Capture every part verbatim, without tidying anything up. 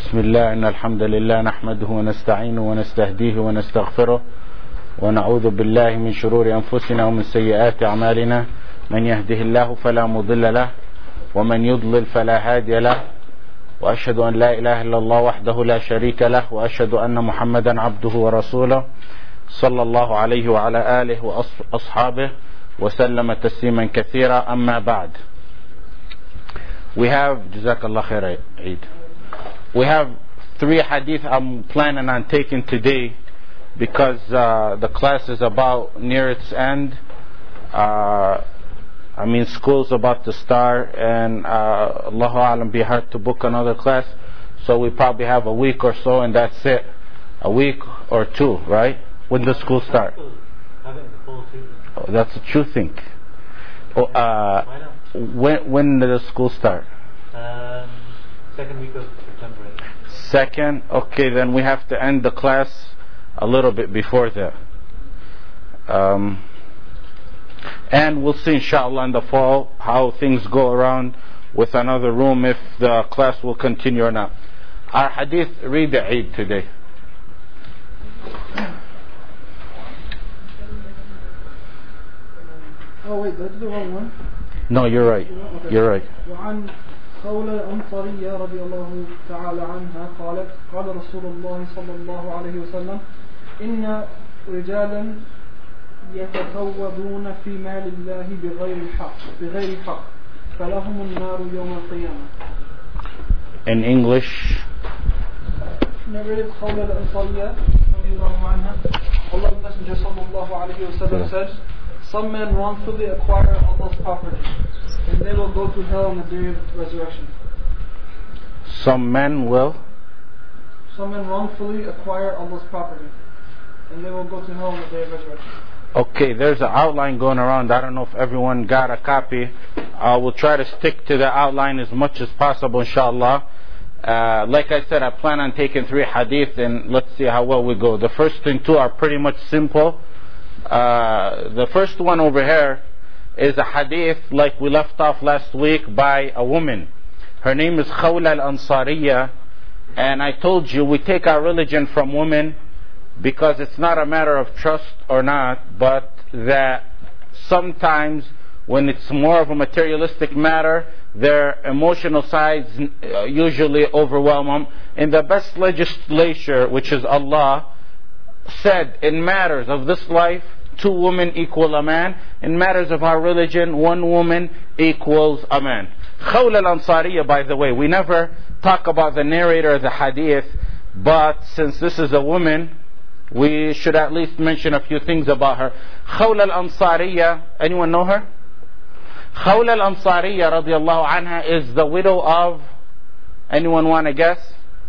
بسم الله إن الحمد لله نحمده ونستعينه ونستهديه ونستغفره ونعوذ بالله من شرور أنفسنا ومن سيئات أعمالنا من يهده الله فلا مضل له ومن يضلل فلا هادي له وأشهد أن لا إله إلا الله وحده لا شريك له وأشهد أن محمدا عبده ورسوله صلى الله عليه وعلى آله وأصحابه وسلم تسليما كثيرا. أما بعد, we have Jazakallah khair Eid. We have three hadith I'm planning on taking today because uh, the class is about near its end. Uh, I mean, school's about to start, and uh, Allahu A'lam, be hard to book another class. So we probably have a week or so, and that's it. A week or two, right? When does school start? Oh, that's what you think. Oh, uh, when when does school start? Um, second week of September. Second? Okay, then we have to end the class a little bit before that. Um, and we'll see inshallah in the fall how things go around with another room, if the class will continue or not. Our hadith, read the Eid today. Oh wait, that's the wrong one. No, you're right. Okay. You're right. وعن خولة الأنصارية رضي الله تعالى عنها قالت قال رسول الله صلى الله عليه وسلم إن رجالا يتثوبون في مال الله بغير حق بغير حق فلهم النار يوم القيامة. In English. Narrated خولة الأنصارية رضي الله عنها, Allah's Messenger صلى الله عليه وسلم said, some men wrongfully acquire Allah's property, and they will go to hell on the day of resurrection. Some men will? Some men wrongfully acquire Allah's property, and they will go to hell on the day of resurrection. Okay, there's an outline going around. I don't know if everyone got a copy. I will try to stick to the outline as much as possible, inshallah. Uh, like I said, I plan on taking three hadith, and let's see how well we go. The first and two are pretty much simple. Uh, the first one over here is a hadith like we left off last week by a woman. Her name is Khawla al-Ansariya, and I told you we take our religion from women because it's not a matter of trust or not, but that sometimes when it's more of a materialistic matter, their emotional sides usually overwhelm them. In the best legislature, which is Allah, said in matters of this life, two women equal a man. In matters of our religion, one woman equals a man. Khawla al-Ansariya, by the way, we never talk about the narrator of the hadith, but since this is a woman, we should at least mention a few things about her. Khawla al-Ansariya, anyone know her? Khawla al-Ansariya radiallahu anha is the widow of, anyone want to guess?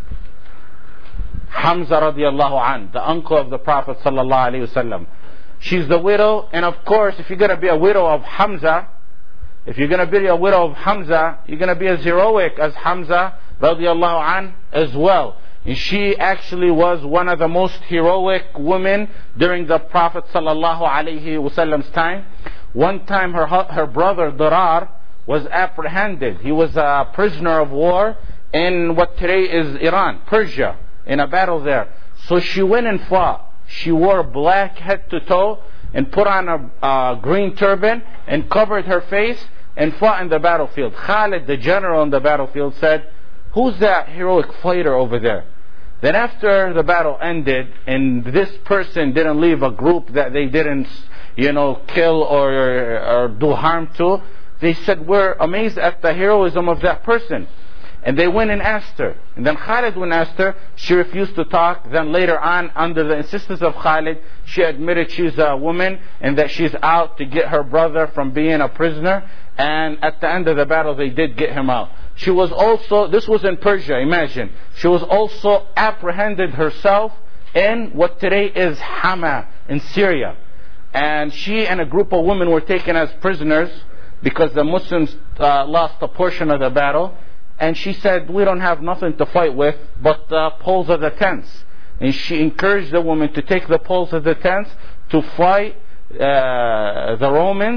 Hamza radiallahu an, the uncle of the Prophet sallallahu alaihi wasallam. She's the widow, and of course, if you're going to be a widow of Hamza, if you're going to be a widow of Hamza, you're going to be as heroic as Hamza radiallahu an as well. And she actually was one of the most heroic women during the Prophet sallallahu alaihi wasallam's time. One time, her her brother Dirar was apprehended. He was a prisoner of war in what today is Iran, Persia, in a battle there. So she went and fought. She wore black head to toe and put on a uh, green turban and covered her face and fought in the battlefield. Khalid, the general in the battlefield, said, "Who's that heroic fighter over there?" Then after the battle ended and this person didn't leave a group that they didn't, you know, kill or, or do harm to, they said, "We're amazed at the heroism of that person." And they went and asked her. And then Khalid went and asked her. She refused to talk. Then later on, under the insistence of Khalid, she admitted she's a woman and that she's out to get her brother from being a prisoner. And at the end of the battle, they did get him out. She was also, this was in Persia, imagine. She was also apprehended herself in what today is Hama in Syria. And she and a group of women were taken as prisoners because the Muslims uh, lost a portion of the battle. And she said, "We don't have nothing to fight with but the poles of the tents." And she encouraged the woman to take the poles of the tents to fight uh, the Romans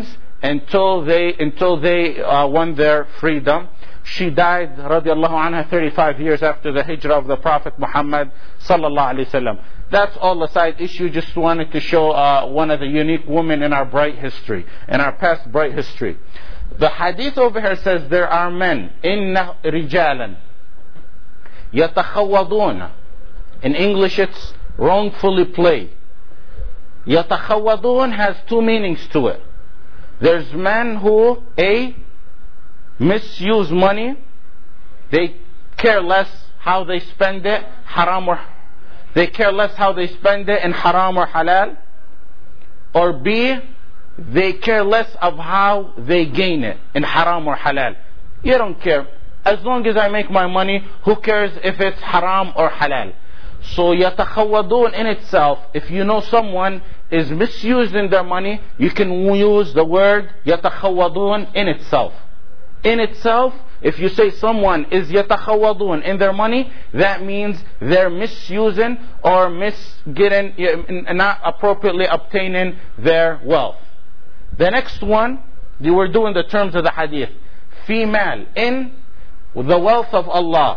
until they until they uh, won their freedom. She died, radiallahu anha, thirty-five years after the hijrah of the Prophet Muhammad sallallahu alaihi wasallam. That's all a side issue. Just wanted to show uh, one of the unique women in our bright history, in our past bright history. The hadith over here says there are men, inna rijalan yatakhawadun. In English it's wrongfully play. Yatakhawadun has two meanings to it. There's men who A, misuse money. They care less how they spend it, haram or they care less how they spend it in haram or halal. Or B, they care less of how they gain it in haram or halal. You don't care. As long as I make my money, who cares if it's haram or halal? So yatakhawadun in itself, if you know someone is misusing their money, you can use the word yatakhawadun in itself. In itself, if you say someone is yatakhawadun in their money, that means they're misusing or misgetting, not appropriately obtaining their wealth. The next one, you were doing the terms of the hadith. Female, in the wealth of Allah.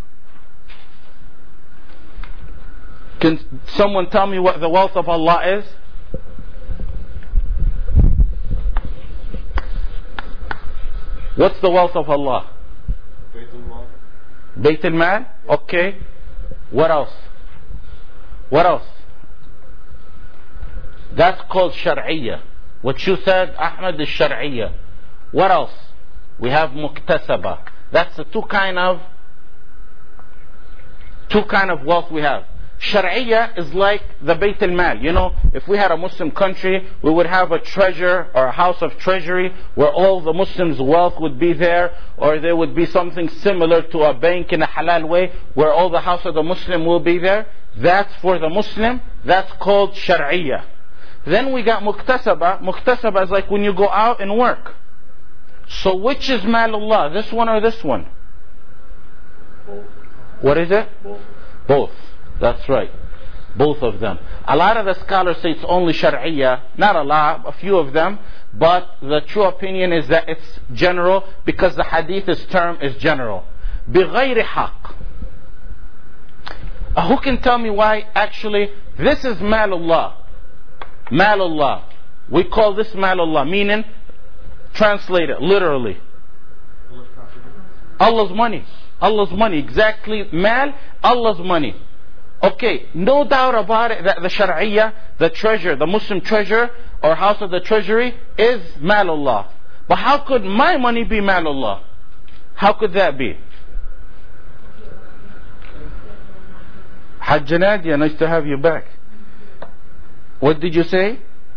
Can someone tell me what the wealth of Allah is? What's the wealth of Allah? Bayt al-Mal. Bayt al-Mal? Okay. What else? What else? That's called Shar'iyya. What you said, Ahmed, is Shar'iyya. What else? We have Muktasaba. That's the two kind of two kind of wealth we have. Shar'iyya is like the Bayt al-Mal. You know, if we had a Muslim country, we would have a treasure or a house of treasury where all the Muslims' wealth would be there, or there would be something similar to a bank in a halal way where all the house of the Muslim will be there. That's for the Muslim. That's called Shar'iyya. Then we got Muktasaba. Muktasaba is like when you go out and work. So which is Malullah? This one or this one? Both. What is it? Both. Both. That's right. Both of them. A lot of the scholars say it's only Shar'iyya. Not a lot, a few of them. But the true opinion is that it's general because the hadith's term is general. بِغَيْرِ حَقٍّ. Uh, who can tell me why actually this is Malullah? Malullah. We call this Malullah, meaning, translate it literally. Allah's money. Allah's money. Exactly. Mal, Allah's money. Okay, no doubt about it that the Shar'iyya, the treasure, the Muslim treasure or house of the treasury is Malullah. But how could my money be Malullah? How could that be? Hajj Nadia, nice to have you back. What did you say?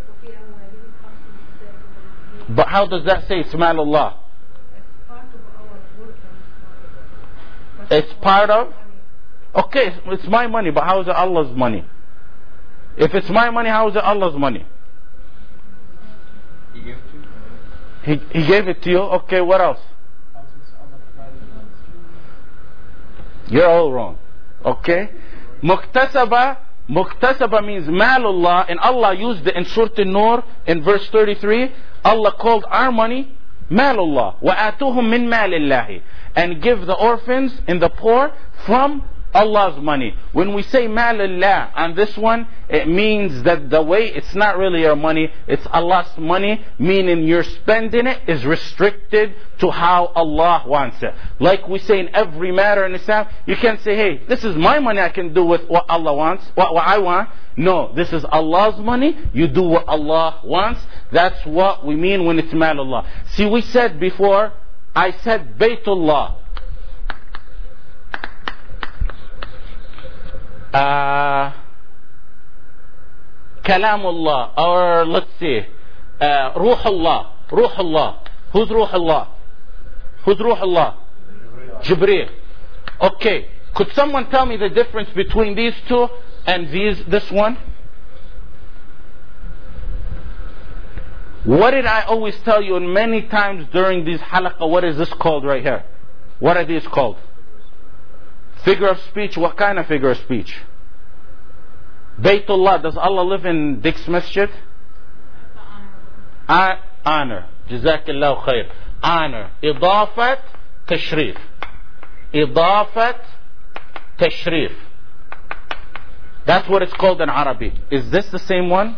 But how does that say it's Malullah? It's part of? Okay, it's my money, but how is it Allah's money? If it's my money, how is it Allah's money? He gave it to you. He, he gave it to you? Okay, what else? You're all wrong. Okay? Muktasaba, Muktasaba means Malullah, and Allah used it in Surah An-Nur in verse thirty-three. Allah called our money Malullah. وَآتُوهُم مِّن مَالِ اللَّهِ. And give the orphans and the poor from Allah's money. When we say Malullah on this one, it means that the way it's not really your money, it's Allah's money, meaning your spending it is restricted to how Allah wants it. Like we say in every matter in Islam, you can't say, hey, this is my money, I can do with what Allah wants, what, what I want. No, this is Allah's money, you do what Allah wants. That's what we mean when it's Malullah. See, we said before, I said Baytullah. Uh, Kalamullah, or let's see, uh, Ruhullah, Ruhullah. Who's Ruhullah? Who's Ruhullah? Jibreel. Okay, could someone tell me the difference between these two and these, this one? What did I always tell you, and many times during these halaqah, what is this called right here? What are these called? Figure of speech. What kind of figure of speech? Baytullah. Does Allah live in Dick's Masjid? Uh, honor. Jazakallahu khair. Honor. Idafat tashrif. Idafat tashrif. That's what it's called in Arabic. Is this the same one?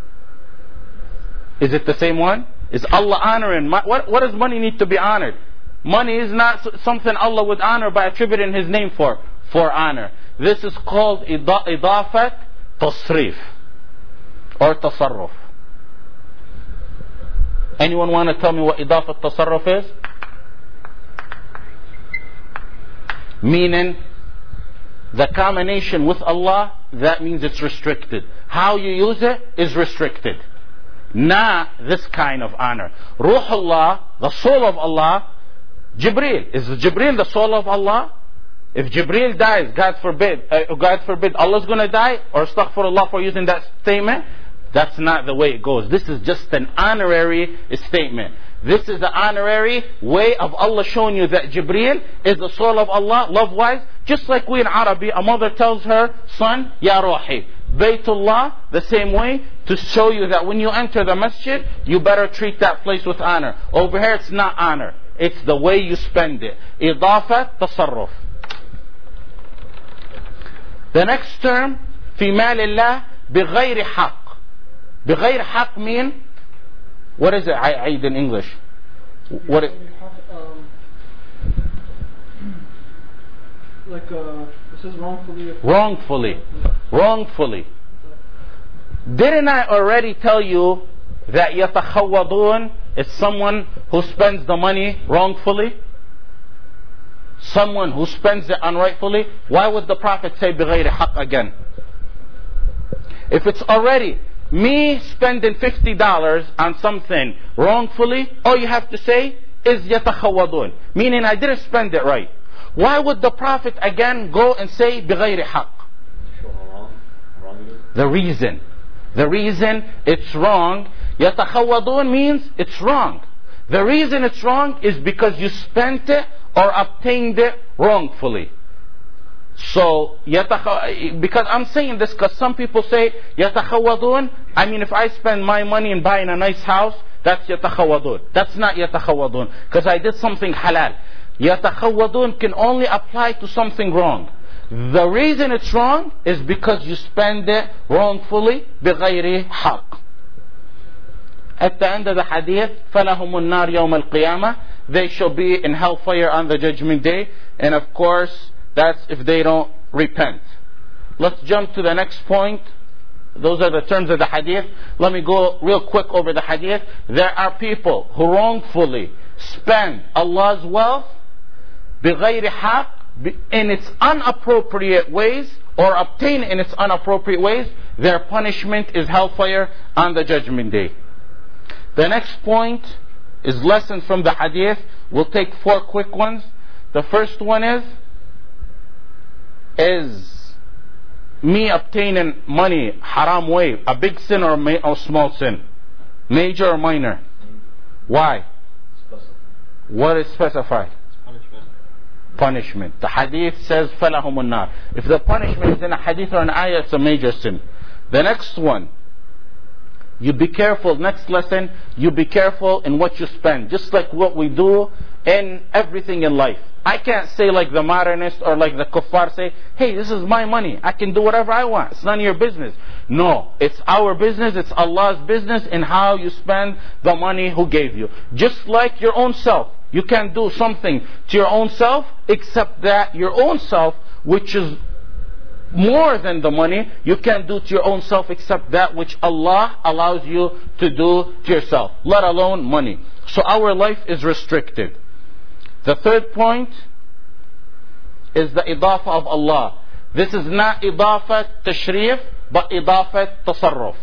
Is it the same one? Is Allah honoring? What, what does money need to be honored? Money is not something Allah would honor by attributing His name for, for honor. This is called idafat tasrif or tasarruf. Anyone want to tell me what idafat tasarruf is? Meaning, the combination with Allah, that means it's restricted. How you use it is restricted. Not this kind of honor. Ruhullah, the soul of Allah, Jibreel. Is Jibreel the soul of Allah? If Jibreel dies, God forbid, uh, God forbid, Allah's going to die? Or astaghfirullah for using that statement? That's not the way it goes. This is just an honorary statement. This is the honorary way of Allah showing you that Jibreel is the soul of Allah, love-wise. Just like we in Arabic, a mother tells her son, Ya Ruhi. Baytullah, the same way, to show you that when you enter the masjid, you better treat that place with honor. Over here, it's not honor. It's the way you spend it. Idafat tasarruf. The next term, في مال الله بغير حق. بغير حق mean, what is it, Aid, in English? What it, um, like uh, it says wrongfully. Wrongfully. Wrongfully. Didn't I already tell you that يتخوضون is someone who spends the money wrongfully? Someone who spends it unrightfully? Why would the Prophet say بغير حق again? If it's already me spending fifty dollars on something wrongfully, all you have to say is يتخوضون, meaning I didn't spend it right. Why would the Prophet again go and say بغير حق? The reason. The reason it's wrong. يتخوضون means it's wrong. The reason it's wrong is because you spent it or obtained it wrongfully. So, because I'm saying this because some people say يتخوضون, I mean if I spend my money in buying a nice house, that's يتخوضون. That's not يتخوضون, because I did something halal. يتخوضون can only apply to something wrong. The reason it's wrong is because you spend it wrongfully بغير حق. At the end of the hadith, فَلَهُمُ النَّارِ يَوْمَ الْقِيَامَةِ, they shall be in hellfire on the judgment day. And of course, that's if they don't repent. Let's jump to the next point. Those are the terms of the hadith. Let me go real quick over the hadith. There are people who wrongfully spend Allah's wealth بغير حق, in its unappropriate ways, or obtain in its unappropriate ways. Their punishment is hellfire on the judgment day. The next point is lessons from the hadith. We'll take four quick ones. The first one is Is me obtaining money haram way a big sin or a or small sin? Major or minor? Why? What is specified? Punishment. Punishment. The hadith says فَلَهُمُ النَّارِ. If the punishment is in a hadith or an ayah, it's a major sin. The next one, you be careful. Next lesson, you be careful in what you spend. Just like what we do in everything in life. I can't say like the modernist or like the kuffar say, hey, this is my money, I can do whatever I want, it's none of your business. No, it's our business, it's Allah's business in how you spend the money who gave you. Just like your own self. You can't do something to your own self except that your own self, which is more than the money, you can't do to your own self except that which Allah allows you to do to yourself, let alone money. So our life is restricted. The third point is the idafa of Allah. This is not idafat tashrif, but idafat tasarruf.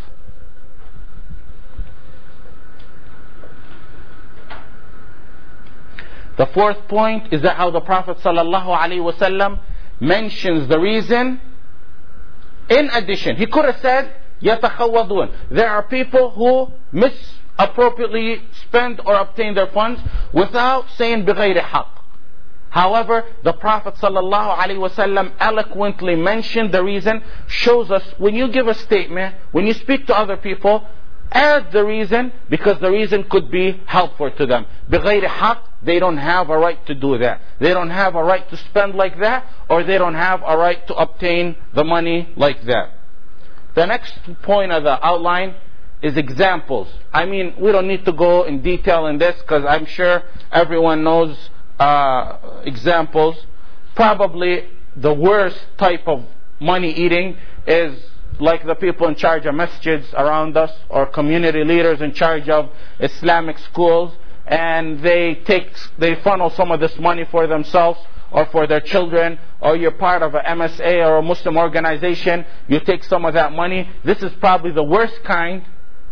The fourth point is that how the Prophet sallallahu alaihi wasallam mentions the reason. In addition, he could have said يتخوضون. There are people who misappropriately spend or obtain their funds without saying بغير حق. However, the Prophet sallallahu alaihi wasallam eloquently mentioned the reason, shows us when you give a statement, when you speak to other people, add the reason, because the reason could be helpful to them. بغير حق, they don't have a right to do that. They don't have a right to spend like that, or they don't have a right to obtain the money like that. The next point of the outline is examples. I mean, we don't need to go in detail in this, because I'm sure everyone knows uh, examples. Probably the worst type of money eating is like the people in charge of masjids around us, or community leaders in charge of Islamic schools, and they take, they funnel some of this money for themselves or for their children, or you're part of a M S A or a Muslim organization, you take some of that money. This is probably the worst kind.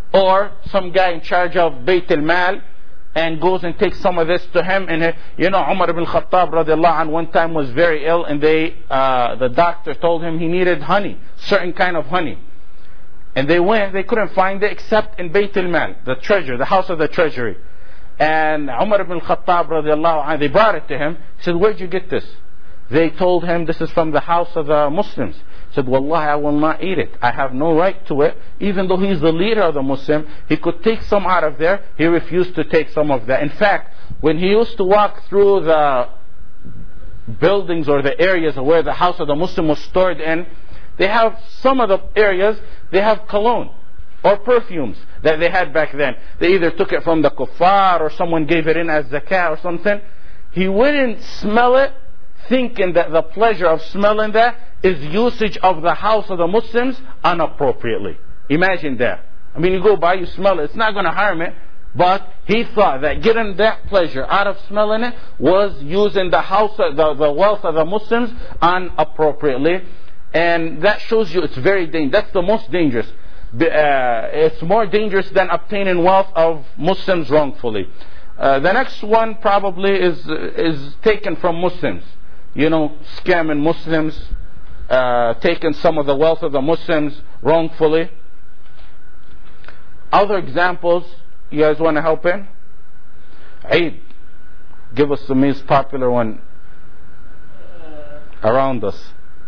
Or some guy in charge of Bayt al-Mal and goes and takes some of this to him. And you know, Umar ibn Khattab radiallahu anh one time was very ill, and they, uh, the doctor told him he needed honey, certain kind of honey. And they went, they couldn't find it except in Bayt al-Mal, the treasure, the house of the treasury. And Umar ibn Khattab radiallahu anh, they brought it to him. He said, where'd you get this? They told him, this is from the house of the Muslims. He said, Wallahi, I will not eat it. I have no right to it. Even though he's the leader of the Muslim, he could take some out of there. He refused to take some of that. In fact, when he used to walk through the buildings or the areas where the house of the Muslim was stored in, they have some of the areas, they have cologne or perfumes that they had back then. They either took it from the kuffar, or someone gave it in as zakah or something. He wouldn't smell it, thinking that the pleasure of smelling that is usage of the house of the Muslims inappropriately. Imagine that. I mean, you go by, you smell it, it's not going to harm it. But he thought that getting that pleasure out of smelling it was using the house, the, the wealth of the Muslims inappropriately. And that shows you it's very dangerous. That's the most dangerous. Uh, it's more dangerous than obtaining wealth of Muslims wrongfully. Uh, the next one probably is is taken from Muslims. You know, scamming Muslims, uh, taking some of the wealth of the Muslims wrongfully. Other examples, you guys want to help in? Eid. Give us the most popular one around us.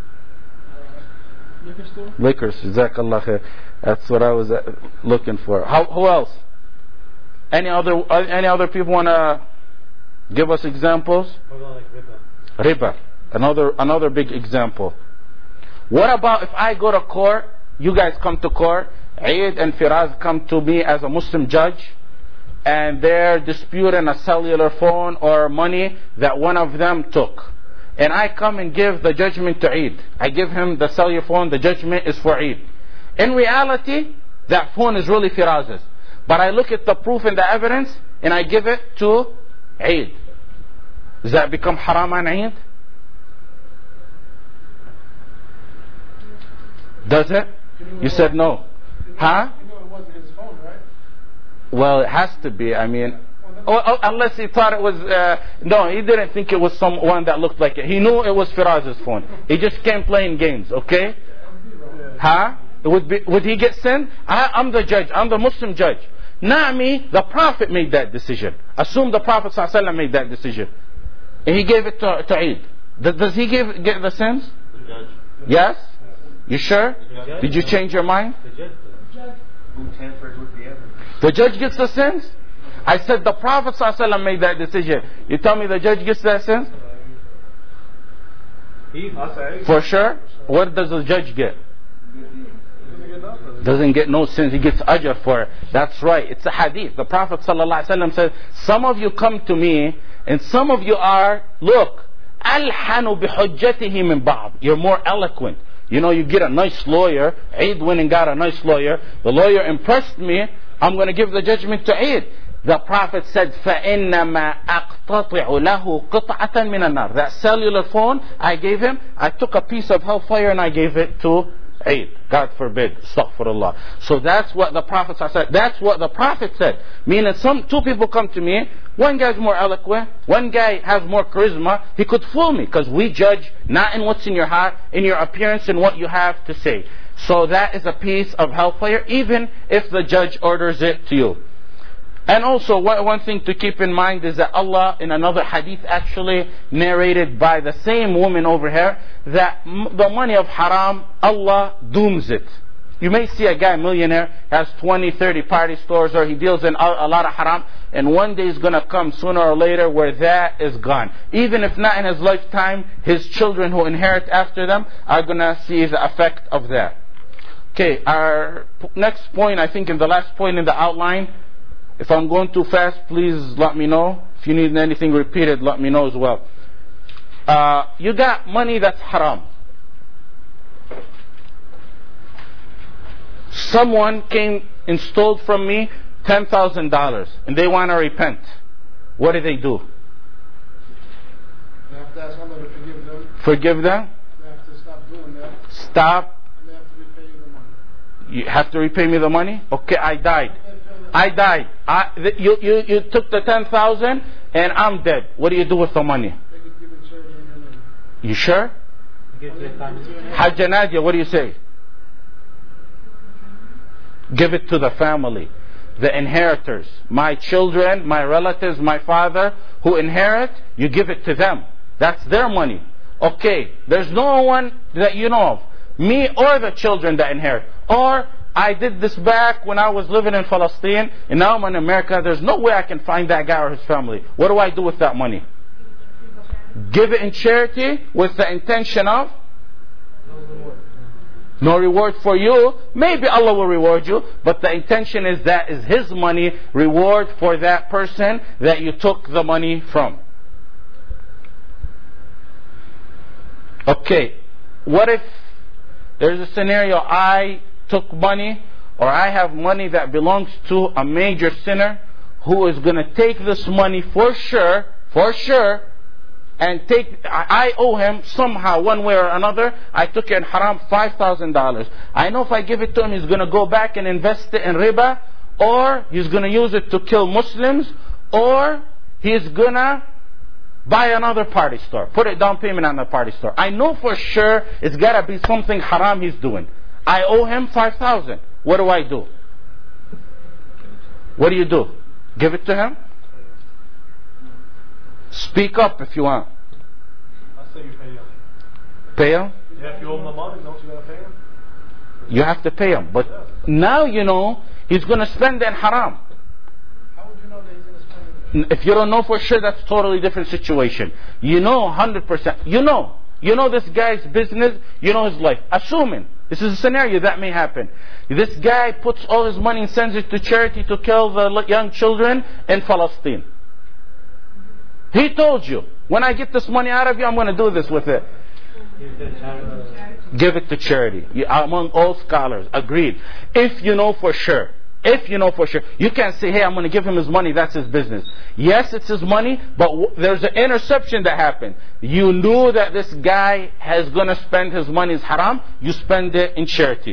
Liquor store? Liquors, Jazakallah khair. That's what I was looking for. How, who else? Any other any other people want to give us examples? What about like riba? Riba, another another big example. What about if I go to court, you guys come to court, Eid and Firaz come to me as a Muslim judge, and they're disputing a cellular phone or money that one of them took. And I come and give the judgment to Eid. I give him the cellular phone, the judgment is for Eid. In reality, that phone is really Firaz's. But I look at the proof and the evidence, and I give it to Eid. Does that become haram on Eid? Does it? You said no. Huh? You know it wasn't his phone, right? Well, it has to be. I mean, oh, oh, unless he thought it was, uh, no, he didn't think it was someone that looked like it. He knew it was Firaz's phone. He just came playing games, okay? Huh? Would be, would he get sin? I, I'm the judge. I'm the Muslim judge. Not me. The Prophet made that decision. Assume the Prophet ﷺ made that decision, and he gave it to, to Eid. Does, does he give get the sins? The judge. Yes. You sure? The judge. Did you change your mind? The judge does. Who tampered with the evidence? The judge gets the sins? I said the Prophet ﷺ made that decision. You tell me the judge gets that sins? He, For sure? What does the judge get? Doesn't get no sins. He gets ajr for it. That's right. It's a hadith. The Prophet ﷺ said, some of you come to me, and some of you are, look, alhanu bihujjatihi min ba'd. You're more eloquent. You know, you get a nice lawyer. Eid went and got a nice lawyer. The lawyer impressed me. I'm going to give the judgment to Eid. The Prophet said, فَإِنَّمَا أَقْتَطِعُ لَهُ قِطْعَةً مِنَ النَّارِ. That cellular phone I gave him, I took a piece of hellfire and I gave it to Eid. God forbid. Astaghfirullah. So that's what the Prophet said. That's what the Prophet said. Meaning some two people come to me. One guy's more eloquent. One guy has more charisma. He could fool me because we judge not in what's in your heart, in your appearance and what you have to say. So that is a piece of hellfire, even if the judge orders it to you. And also one thing to keep in mind is that Allah in another hadith actually narrated by the same woman over here that the money of haram, Allah dooms it. you may see a guy, millionaire, has twenty, thirty party stores, or he deals in a, a lot of haram, and one day is going to come sooner or later where that is gone. Even if not in his lifetime, his children who inherit after them are going to see the effect of that. Okay, our next point, I think in the last point in the outline, if I'm going too fast, please let me know. If you need anything repeated, let me know as well. Uh, you got money that's haram. Someone came and stole from me ten thousand dollars and they want to repent. What do they do? They have to ask Allah to forgive them. Forgive them? They have to stop doing that. Stop. And they have to repay you the money. You have to repay me the money? Okay, I died. I died. I, th- you, you, you took the ten thousand and I'm dead. What do you do with the money? They could give it charity in your name. You sure? Give it to Hajj Nadia, what do you say? Give it to the family, the inheritors, my children, my relatives, my father who inherit, you give it to them. That's their money. Okay, there's no one that you know of, me or the children that inherit. Or I did this back when I was living in Palestine and now I'm in America. There's no way I can find that guy or his family. What do I do with that money? Give it in charity with the intention of no reward for you. Maybe Allah will reward you, but the intention is that is His money, reward for that person that you took the money from. Okay, what if there's a scenario I took money, or I have money that belongs to a major sinner who is going to take this money for sure, for sure, and take, I owe him somehow, one way or another. I took it in haram, five thousand dollars. I know if I give it to him, he's going to go back and invest it in riba, or he's going to use it to kill Muslims, or he's going to buy another party store, put it down payment on the party store. I know for sure it's got to be something haram he's doing. I owe him five thousand. What do I do? What do you do? Give it to him? Speak up if you want. I say you pay him. Pay him? Yeah, if you owe him the money, don't you gotta pay him? You have to pay him. But now you know he's going to spend it in haram. How would you know that he's gonna spend it? If you don't know for sure, that's a totally different situation. You know one hundred percent. You know. You know this guy's business. You know his life. Assuming. This is a scenario that may happen. This guy puts all his money and sends it to charity to kill the young children in Palestine. He told you, when I get this money out of you, I'm going to do this with it. Give it to charity. You, among all scholars, agreed. If you know for sure, if you know for sure, you can't say, hey, I'm going to give him his money, that's his business. Yes, it's his money, but w- there's an interception that happened. You knew that this guy is going to spend his money is haram, you spend it in charity.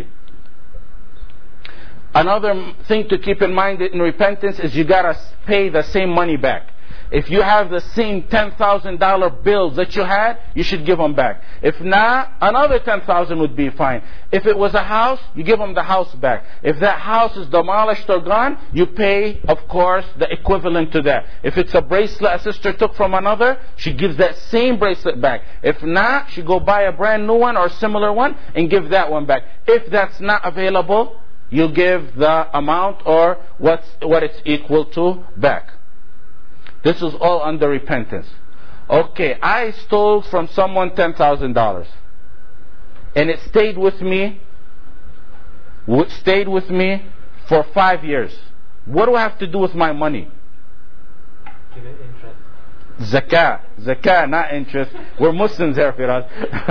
Another thing to keep in mind in repentance is you got to pay the same money back. If you have the same ten thousand dollars bills that you had, you should give them back. If not, another ten thousand dollars would be fine. If it was a house, you give them the house back. If that house is demolished or gone, you pay, of course, the equivalent to that. If it's a bracelet a sister took from another, she gives that same bracelet back. If not, she go buy a brand new one or similar one and give that one back. If that's not available, you give the amount or what's, what it's equal to back. This is all under repentance. Okay, I stole from someone ten thousand dollars. And it stayed with me, stayed with me for five years. What do I have to do with my money? Give it interest. Zakah. Zakah, not interest. We're Muslims here, Firas.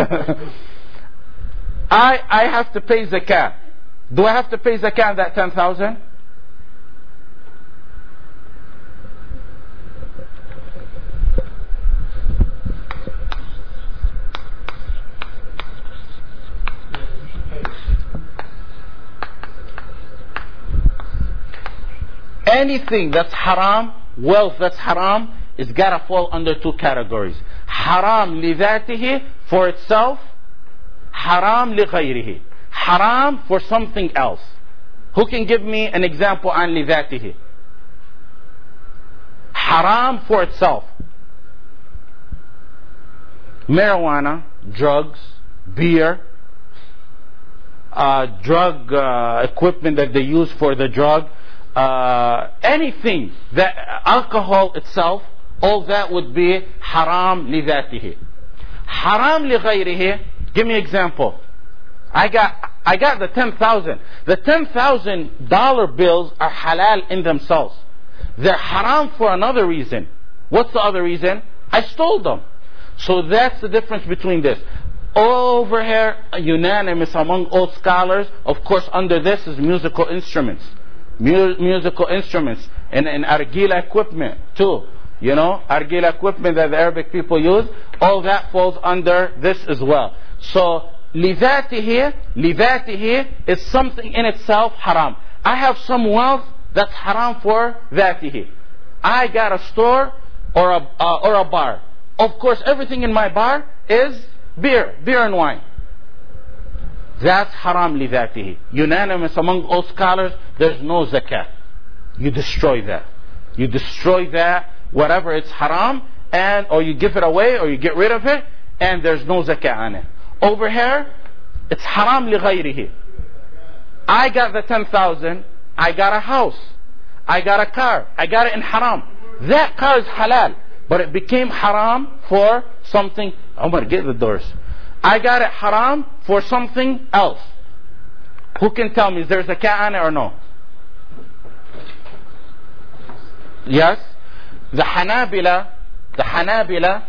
I, I have to pay zakah. Do I have to pay zakah on that ten thousand? Anything that's haram, wealth that's haram, is gotta fall under two categories. Haram li dhatihi, for itself. Haram li ghayrihi. Haram for something else. Who can give me an example on li dhatihi? Haram for itself. Marijuana, drugs, beer, uh, drug uh, equipment that they use for the drug, uh, anything that alcohol itself, all that would be haram lidatihi. Haram li ghayrihi. Give me an example. I got I got the ten thousand. The ten thousand dollar bills are halal in themselves. They're haram for another reason. What's the other reason? I stole them. So that's the difference between this. Over here, unanimous among all scholars, of course under this is musical instruments. Mu- musical instruments and, and argila equipment too. You know, argila equipment that the Arabic people use, all that falls under this as well. So, lidatihi, lidatihi is something in itself haram. I have some wealth that's haram for dhatihi. I got a store or a, uh, or a bar. Of course, everything in my bar is beer, beer and wine. That's haram lidatihi. Unanimous among all scholars, there's no zakah. You destroy that. You destroy that, whatever it's haram, and or you give it away or you get rid of it, and there's no zakah on it. Over here, it's haram li ghayrihi. I got the ten thousand, I got a house, I got a car, I got it in haram. That car is halal, but it became haram for something. Omar, get the doors. I got it haram for something else. Who can tell me, is there zakah on it or no? Yes? The Hanabila, the Hanabila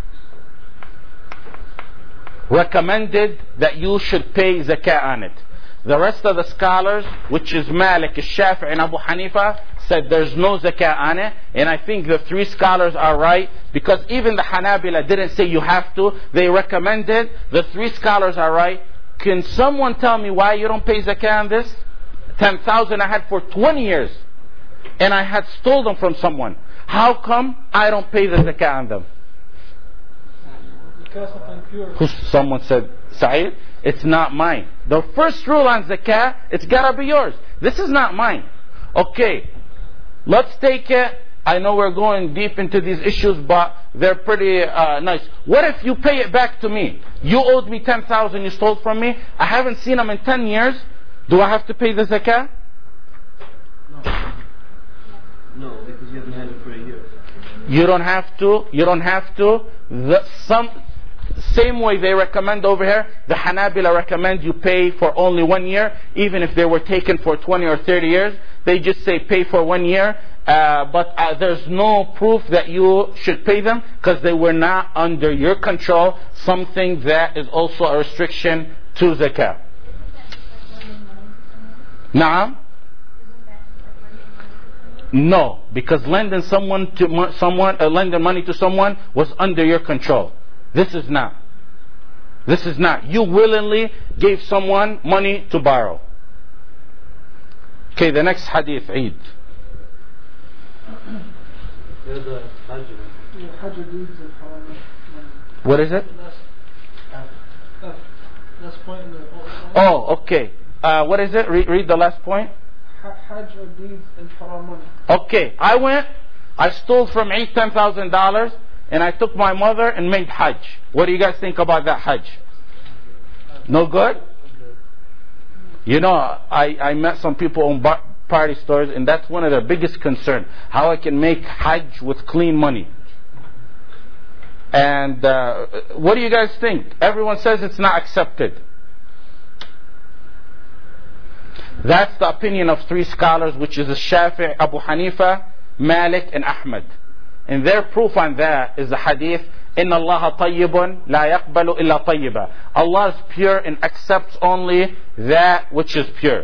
recommended that you should pay zakah on it. The rest of the scholars, which is Malik, Shafi'i and Abu Hanifa, said there's no zakah on it. And I think the three scholars are right, because even the Hanabila didn't say you have to. They recommended. The three scholars are right. Can someone tell me why you don't pay zakah on this? ten thousand I had for twenty years. And I had stole them from someone. How come I don't pay the zakah on them? Because of impurity. Who, someone said, Sa'id, it's not mine. The first rule on zakah, it's gotta be yours. This is not mine. Okay, let's take it. I know we're going deep into these issues, but they're pretty uh, nice. What if you pay it back to me? You owed me ten thousand you stole from me. I haven't seen them in ten years. Do I have to pay the zakah? No. No, because you haven't had it for a year. You don't have to. You don't have to. The, some same way they recommend over here. The Hanabila recommend you pay for only one year, even if they were taken for twenty or thirty years. They just say pay for one year. Uh, but uh, there's no proof that you should pay them, because they were not under your control. Something that is also a restriction to zakah. Naam? No, because lending someone to someone, uh, lending money to someone was under your control. This is not. This is not. You willingly gave someone money to borrow. Okay, the next hadith, Eid. There's a Hajj. Yeah, Hajj leads in haram. What is it? Last, uh, last point in the Oh, okay. Uh, what is it? Re- read the last point. Hajj leads in haram money. Okay, I went, I stole from Eid ten thousand dollars, and I took my mother and made Hajj. What do you guys think about that Hajj? No good? You know, I, I met some people on bar, party stores, and that's one of their biggest concerns. How I can make Hajj with clean money. And uh, what do you guys think? Everyone says it's not accepted. That's the opinion of three scholars, which is Shafi'i, Abu Hanifa, Malik, and Ahmad. And their proof on that is the hadith, إِنَّ اللَّهَ طَيِّبٌ لَا يَقْبَلُ إِلَّا طَيِّبًا. Allah is pure and accepts only that which is pure.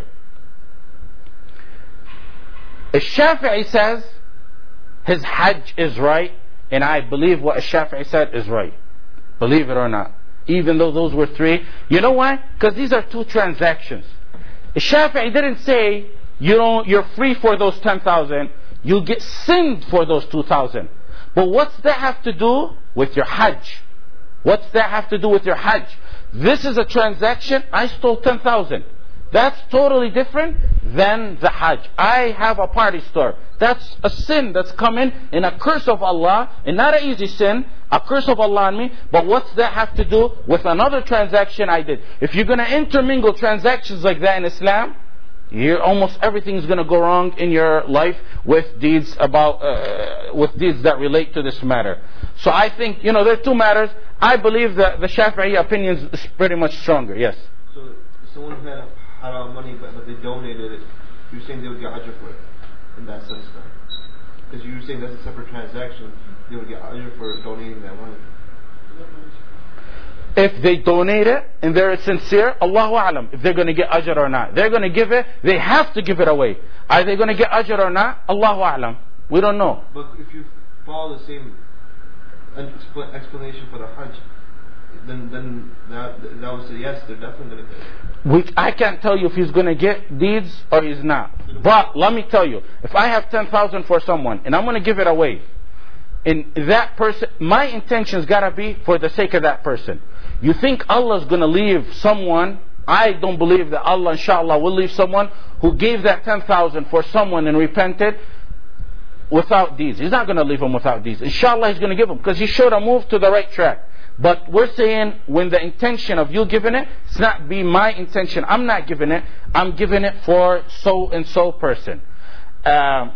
Shafi'i says his Hajj is right, and I believe what Shafi'i said is right. Believe it or not. Even though those were three. You know why? Because these are two transactions. Shafi'i didn't say you don't, you're free for those ten thousand. You get sinned for those two thousand. But what's that have to do with your Hajj? What's that have to do with your Hajj? This is a transaction. I stole ten thousand. That's totally different than the Hajj. I have a party store. That's a sin that's coming in a curse of Allah, and not an easy sin. a curse of Allah on me, but what's that have to do with another transaction I did? If you're going to intermingle transactions like that in Islam, you're, almost everything is going to go wrong in your life with deeds about uh, with deeds that relate to this matter. So I think, you know, there are two matters. I believe that the Shafi'i opinion is pretty much stronger. Yes. So someone who had haram money but, but they donated it, you're saying they would get ajr for it in that sense then? Because you were saying that's a separate transaction, they would get ajr for donating that money. If they donate it and they're sincere, Allahu A'lam, if they're going to get ajr or not. They're going to give it, they have to give it away. Are they going to get ajr or not? Allahu A'lam. We don't know. But if you follow the same explanation for the Hajj, then then that, that would say yes, they're definitely going to get it. We, I can't tell you if he's going to get deeds or he's not. But let me tell you, if I have ten thousand for someone and I'm going to give it away, and that person, my intention's got to be for the sake of that person. You think Allah's going to leave someone? I don't believe that Allah, inshallah, will leave someone who gave that ten thousand for someone and repented without deeds. He's not going to leave him without deeds. Inshallah, He's going to give him, because he should have moved to the right track. But we're saying, when the intention of you giving it, it's not be my intention. I'm not giving it. I'm giving it for so and so person. Um,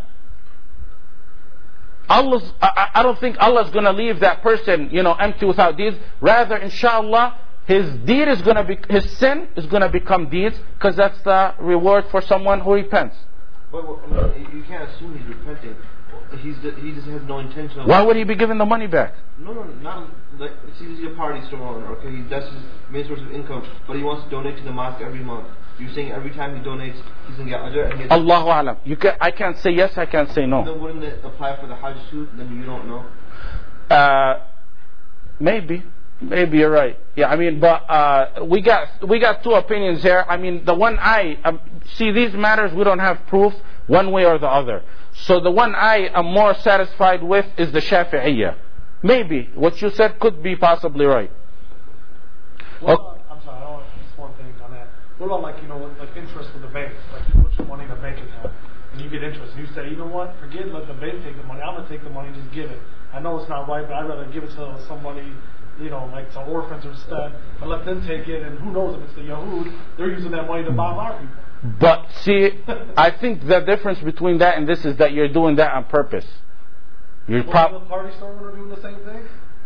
Allah's, I, I don't think Allah's going to leave that person, you know, empty without deeds. Rather, inshallah, his deed is going to be, his sin is going to become deeds, because that's the reward for someone who repents. But well, I mean, you can't assume he's repenting. He's he just has no intention of. Why would he be giving the money back? No, no, not like he's a party store owner. Okay, he, that's his main source of income, but he wants to donate to the mosque every month. You're saying every time he donates, he's gonna get ajr. And Allahu A'lam. You can, I can't say yes. I can't say no. Then wouldn't it apply for the Hajj too? Then you don't know. Uh, maybe. Maybe you're right. Yeah, I mean, but uh, we got we got two opinions here. I mean, the one I um, see, these matters we don't have proof one way or the other. So the one I am more satisfied with is the Shafi'iyya. Maybe what you said could be possibly right. Well, okay. I'm sorry, I don't want to just one thing on that. What about like, you know, like interest with the bank? Like you put your money in a bank account and you get interest, and you say, you know what, forget let the bank take the money. I'm gonna take the money and just give it. I know it's not right, but I'd rather give it to somebody, you know, like to orphans instead, and let them take it. And who knows if it's the Yahud, they're using that money to buy our people. But see, I think the difference between that and this is that you're doing that on purpose. You're well, pro- the party store owner doing the same thing.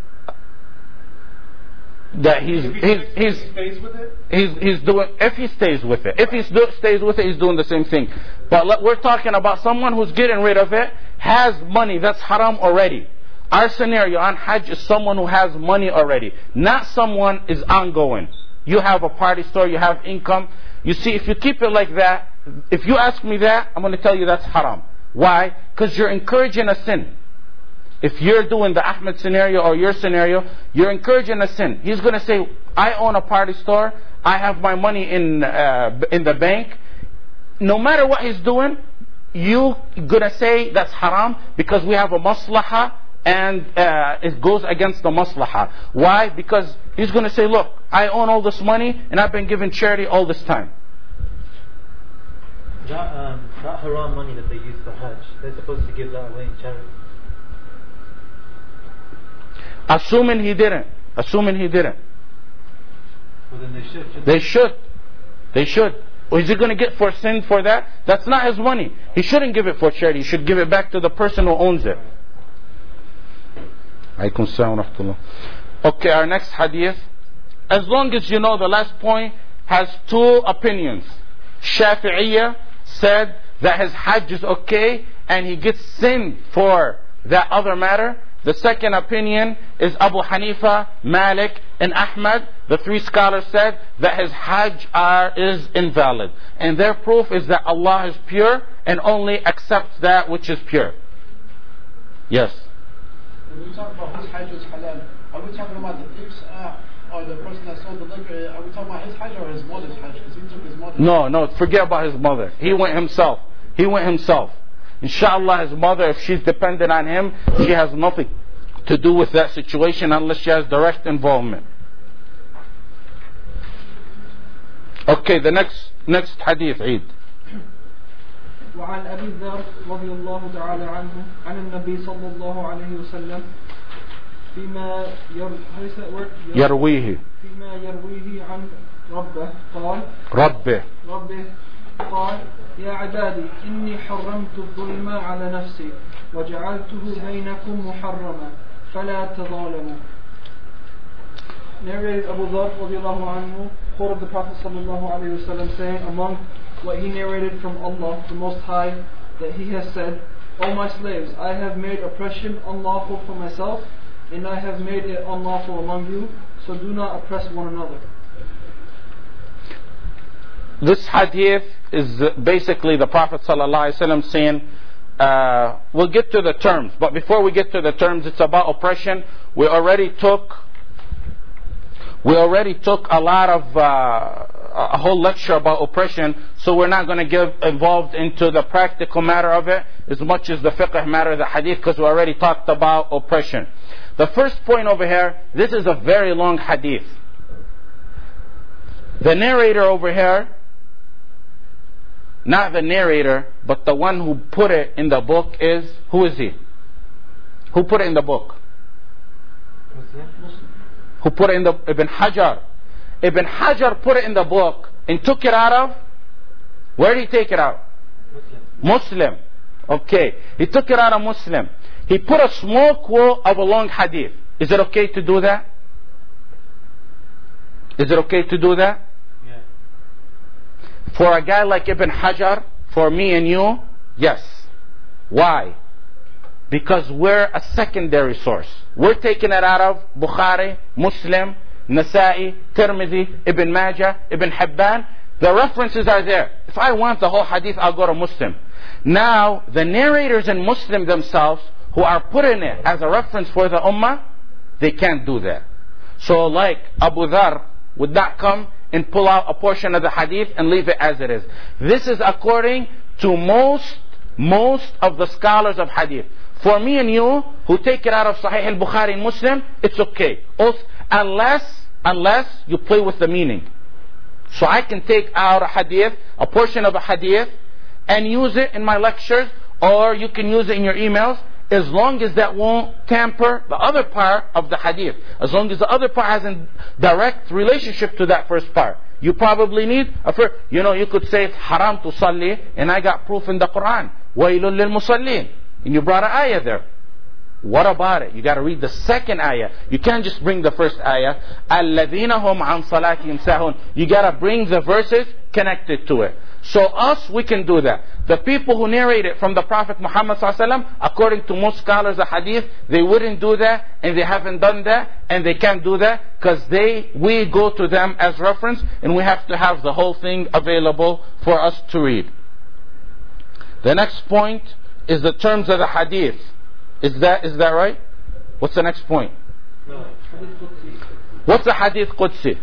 That he's if he, he's if he's he stays with it. He's he's doing if he stays with it. If he do, stays with it, he's doing the same thing. But let, we're talking about someone who's getting rid of it, has money that's haram already. Our scenario on Hajj is someone who has money already, not someone is ongoing. You have a party store, you have income. You see, if you keep it like that, if you ask me that, I'm going to tell you that's haram. Why? Because you're encouraging a sin. If you're doing the Ahmed scenario or your scenario, you're encouraging a sin. He's going to say, I own a party store, I have my money in uh, in the bank. No matter what he's doing, you're going to say that's haram because we have a maslaha, and uh, it goes against the maslaha. Why? Because he's going to say, look, I own all this money and I've been giving charity all this time. That, um, that haram money that they use for Hajj, they're supposed to give that away in charity. Assuming he didn't. Assuming he didn't. Well, then they should. shouldn't They should. They should. Or is he going to get for sin for that? That's not his money. He shouldn't give it for charity. He should give it back to the person who owns it. Okay, our next hadith. As long as you know, the last point has two opinions. Shafi'iyya said that his Hajj is okay and he gets sin for that other matter. The second opinion is Abu Hanifa, Malik, and Ahmad. The three scholars said that his Hajj are, is invalid. And their proof is that Allah is pure and only accepts that which is pure. Yes. When we talk about his Hajj is halal, are we talking about the Iqsa or the person that sold the liquor? Are we talking about his Hajj or his mother's Hajj? Because he took his mother. No, no, forget about his mother. He went himself. He went himself. Inshallah, his mother, if she's dependent on him, she has nothing to do with that situation unless she has direct involvement. Okay, the next next hadith, Eid. وعن أبي الذر رضي الله تعالى عنه عن النبي صلى الله عليه وسلم فيما ير... how do you say that word? يرويه فيما يرويه عن ربه قال ربه ربه قال يا عبادي إني حرمت الظلم على نفسي وجعلته بينكم محرما فلا تظالموا. Narrated Abu Dharr radiallahu anhu quoted the Prophet sallallahu alayhi wa sallam saying among what he narrated from Allah the Most High that he has said, O my slaves, I have made oppression unlawful for myself and I have made it unlawful among you, so do not oppress one another. This hadith is basically the Prophet ﷺ saying, uh, we'll get to the terms, but before we get to the terms, it's about oppression. We already took, we already took a lot of, uh, a whole lecture about oppression, so we're not going to get involved into the practical matter of it as much as the fiqh matter of the hadith, because we already talked about oppression. The first point over here, this is a very long hadith. The narrator over here, not the narrator, but the one who put it in the book is, who is he? Who put it in the book? Who put it in the, Ibn Hajar. Ibn Hajar put it in the book and took it out of, where did he take it out? Muslim. Okay. He took it out of Muslim. He put a small quote of a long hadith. Is it okay to do that? Is it okay to do that? Yeah. For a guy like Ibn Hajar, for me and you, yes. Why? Because we're a secondary source. We're taking it out of Bukhari, Muslim, Nasa'i, Tirmidhi, Ibn Majah, Ibn Hibban. The references are there. If I want the whole hadith, I'll go to Muslim. Now, the narrators in Muslim themselves, who are putting it as a reference for the Ummah, they can't do that. So like Abu Dharr would not come and pull out a portion of the hadith and leave it as it is. This is according to most, most of the scholars of hadith. For me and you, who take it out of Sahih al-Bukhari and Muslim, it's okay. Unless, unless you play with the meaning. So I can take out a hadith, a portion of a hadith, and use it in my lectures, or you can use it in your emails, as long as that won't tamper the other part of the hadith. As long as the other part has a direct relationship to that first part. You probably need a first, you know, you could say it's haram to salli, and I got proof in the Quran. Wailul lil musallin. And you brought an ayah there. What about it? You got to read the second ayah. You can't just bring the first ayah. Alladhina hum an salatihim sahun. You got to bring the verses connected to it. So us, we can do that. The people who narrate it from the Prophet Muhammad sallallahu alaihi wasallam, according to most scholars of hadith, they wouldn't do that, and they haven't done that, and they can't do that, because they, we go to them as reference, and we have to have the whole thing available for us to read. The next point is the terms of the hadith. Is that, is that right? What's the next point? No. What's the hadith Qudsi?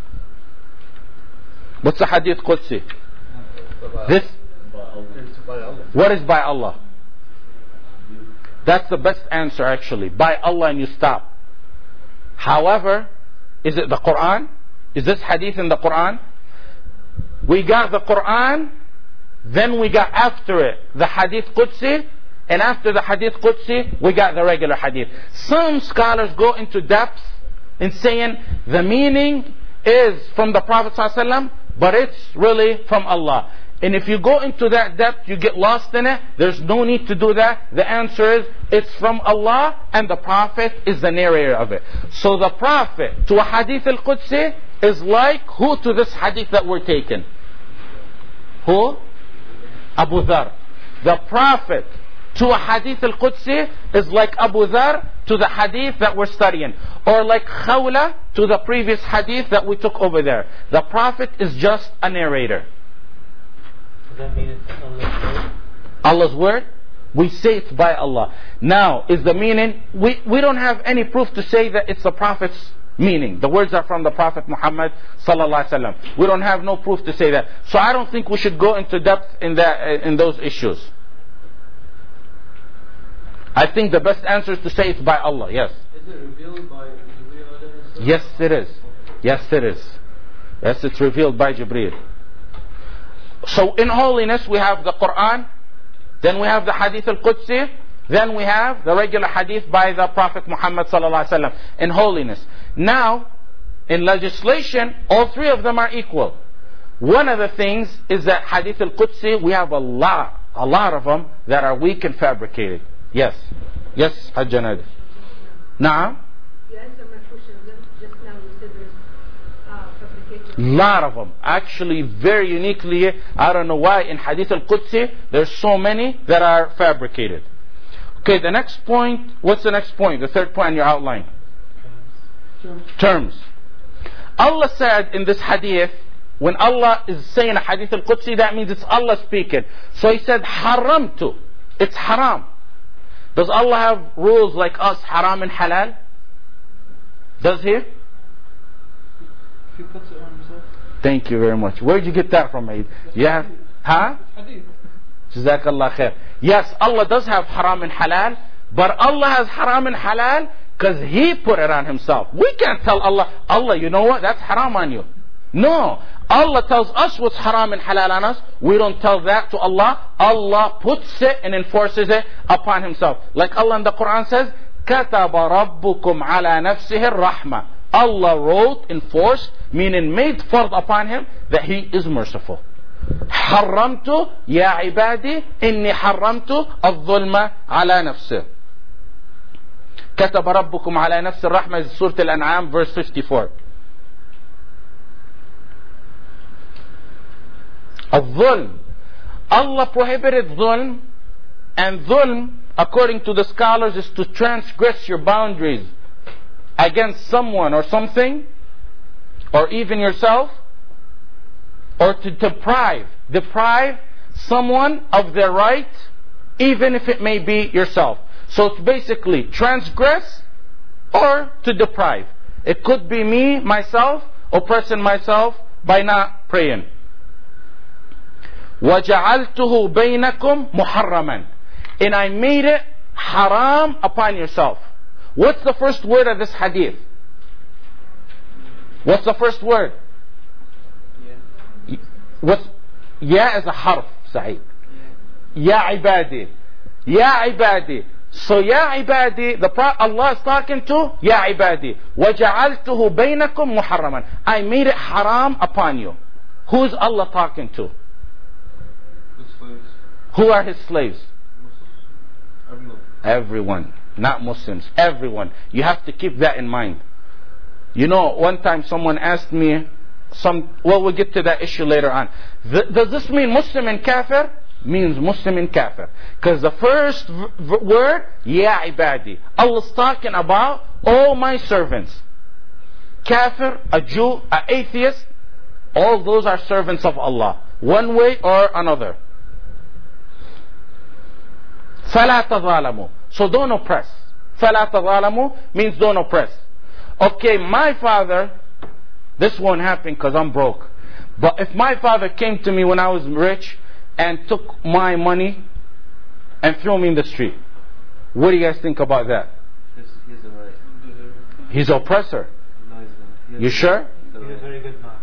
What's the hadith Qudsi? This, what is by Allah? That's the best answer actually. By Allah, and you stop. However, is it the Quran? Is this hadith in the Quran? We got the Quran, then we got after it the hadith Qudsi, and after the hadith Qudsi, we got the regular hadith. Some scholars go into depth in saying the meaning is from the Prophet ﷺ, but it's really from Allah. And if you go into that depth, you get lost in it. There's no need to do that. The answer is, it's from Allah, and the Prophet is the narrator of it. So the Prophet to a hadith al-Qudsi is like who to this hadith that we're taking? Who? Abu Dharr. The Prophet to a hadith al-Qudsi is like Abu Dharr to the hadith that we're studying. Or like Khawla to the previous hadith that we took over there. The Prophet is just a narrator. Does that mean it's Allah's word? Allah's word? We say it's by Allah. Now, is the meaning, we, we don't have any proof to say that it's the Prophet's meaning. The words are from the Prophet Muhammad sallallahu alaihi wasallam. We don't have no proof to say that. So I don't think we should go into depth in that, in those issues. I think the best answer is to say it's by Allah. Yes. Is it revealed by Jibreel? Yes, it is. Yes, it is. Yes, it's revealed by Jibreel. So in holiness we have the Quran, then we have the Hadith al-Qudsi, Then we have the regular hadith by the Prophet Muhammad sallallahu alaihi wasallam in holiness. Now, in legislation, all three of them are equal. One of the things is that hadith al-Qudsi, we have a lot, a lot of them that are weak and fabricated. Yes. Yes, Hajjanad. Now? You answered my question just now. You said there's uh, fabricated. Lot of them. Actually, very uniquely, I don't know why, in hadith al-Qudsi, there's so many that are fabricated. Okay, the next point, what's the next point? The third point in your outline. Terms. Terms. Allah said in this hadith, when Allah is saying a hadith al-Qudsi, that means it's Allah speaking. So He said, haramtu. It's haram. Does Allah have rules like us, haram and halal? Does He? If he puts it on himself. Thank you very much. Where did you get that from, Aid? Yeah? Huh? Hadith. Jazakallah khair. Yes, Allah does have haram and halal, but Allah has haram and halal because He put it on Himself. We can't tell Allah, Allah, you know what? That's haram on you. No. Allah tells us what's haram and halal on us. We don't tell that to Allah. Allah puts it and enforces it upon Himself. Like Allah in the Quran says, كَتَبَ رَبُّكُمْ عَلَى نَفْسِهِ الرَّحْمَةِ. Allah wrote, enforced, meaning made fard upon Him that He is merciful. حرمت يا عبادي إني حرمت الظلم على نفسه. كتب ربكم على نفس الرحمة is Surah Al-An'am verse fifty-four. الظلم. Allah prohibited dhulm, and dhulm, according to the scholars, is to transgress your boundaries against someone or something, or even yourself, or to deprive, deprive someone of their right, even if it may be yourself. So it's basically transgress or to deprive. It could be me, myself, oppressing myself by not praying. وَجَعَلْتُهُ بَيْنَكُمْ مُحَرَّمًا. And I made it haram upon yourself. What's the first word of this hadith? What's the first word? What's, ya is a harf, Sa'id. Ya ibadi. Ya ibadi. So ya ibadi, the Pro- Allah is talking to ya ibadi. وَجَعَلْتُهُ بَيْنَكُمْ مُحَرَّمًا. I made it haram upon you. Who is Allah talking to? The slaves. Who are His slaves? Everyone. Everyone. Not Muslims. Everyone. You have to keep that in mind. You know, one time someone asked me, Some well, we'll get to that issue later on. Th- does this mean Muslim and kafir? Means Muslim and kafir. Because the first v- v- word, ya ibadi. Allah's talking about all my servants. Kafir, a Jew, an atheist, all those are servants of Allah. One way or another. فَلَا تَظَالَمُوا. So don't oppress. فَلَا تَظَالَمُوا means don't oppress. Okay, my father, this won't happen because I'm broke. But if my father came to me when I was rich and took my money and threw me in the street, what do you guys think about that? He's, he's alright. He's oppressor. No, he's not. He's You sure? he's He's a alright. very good man.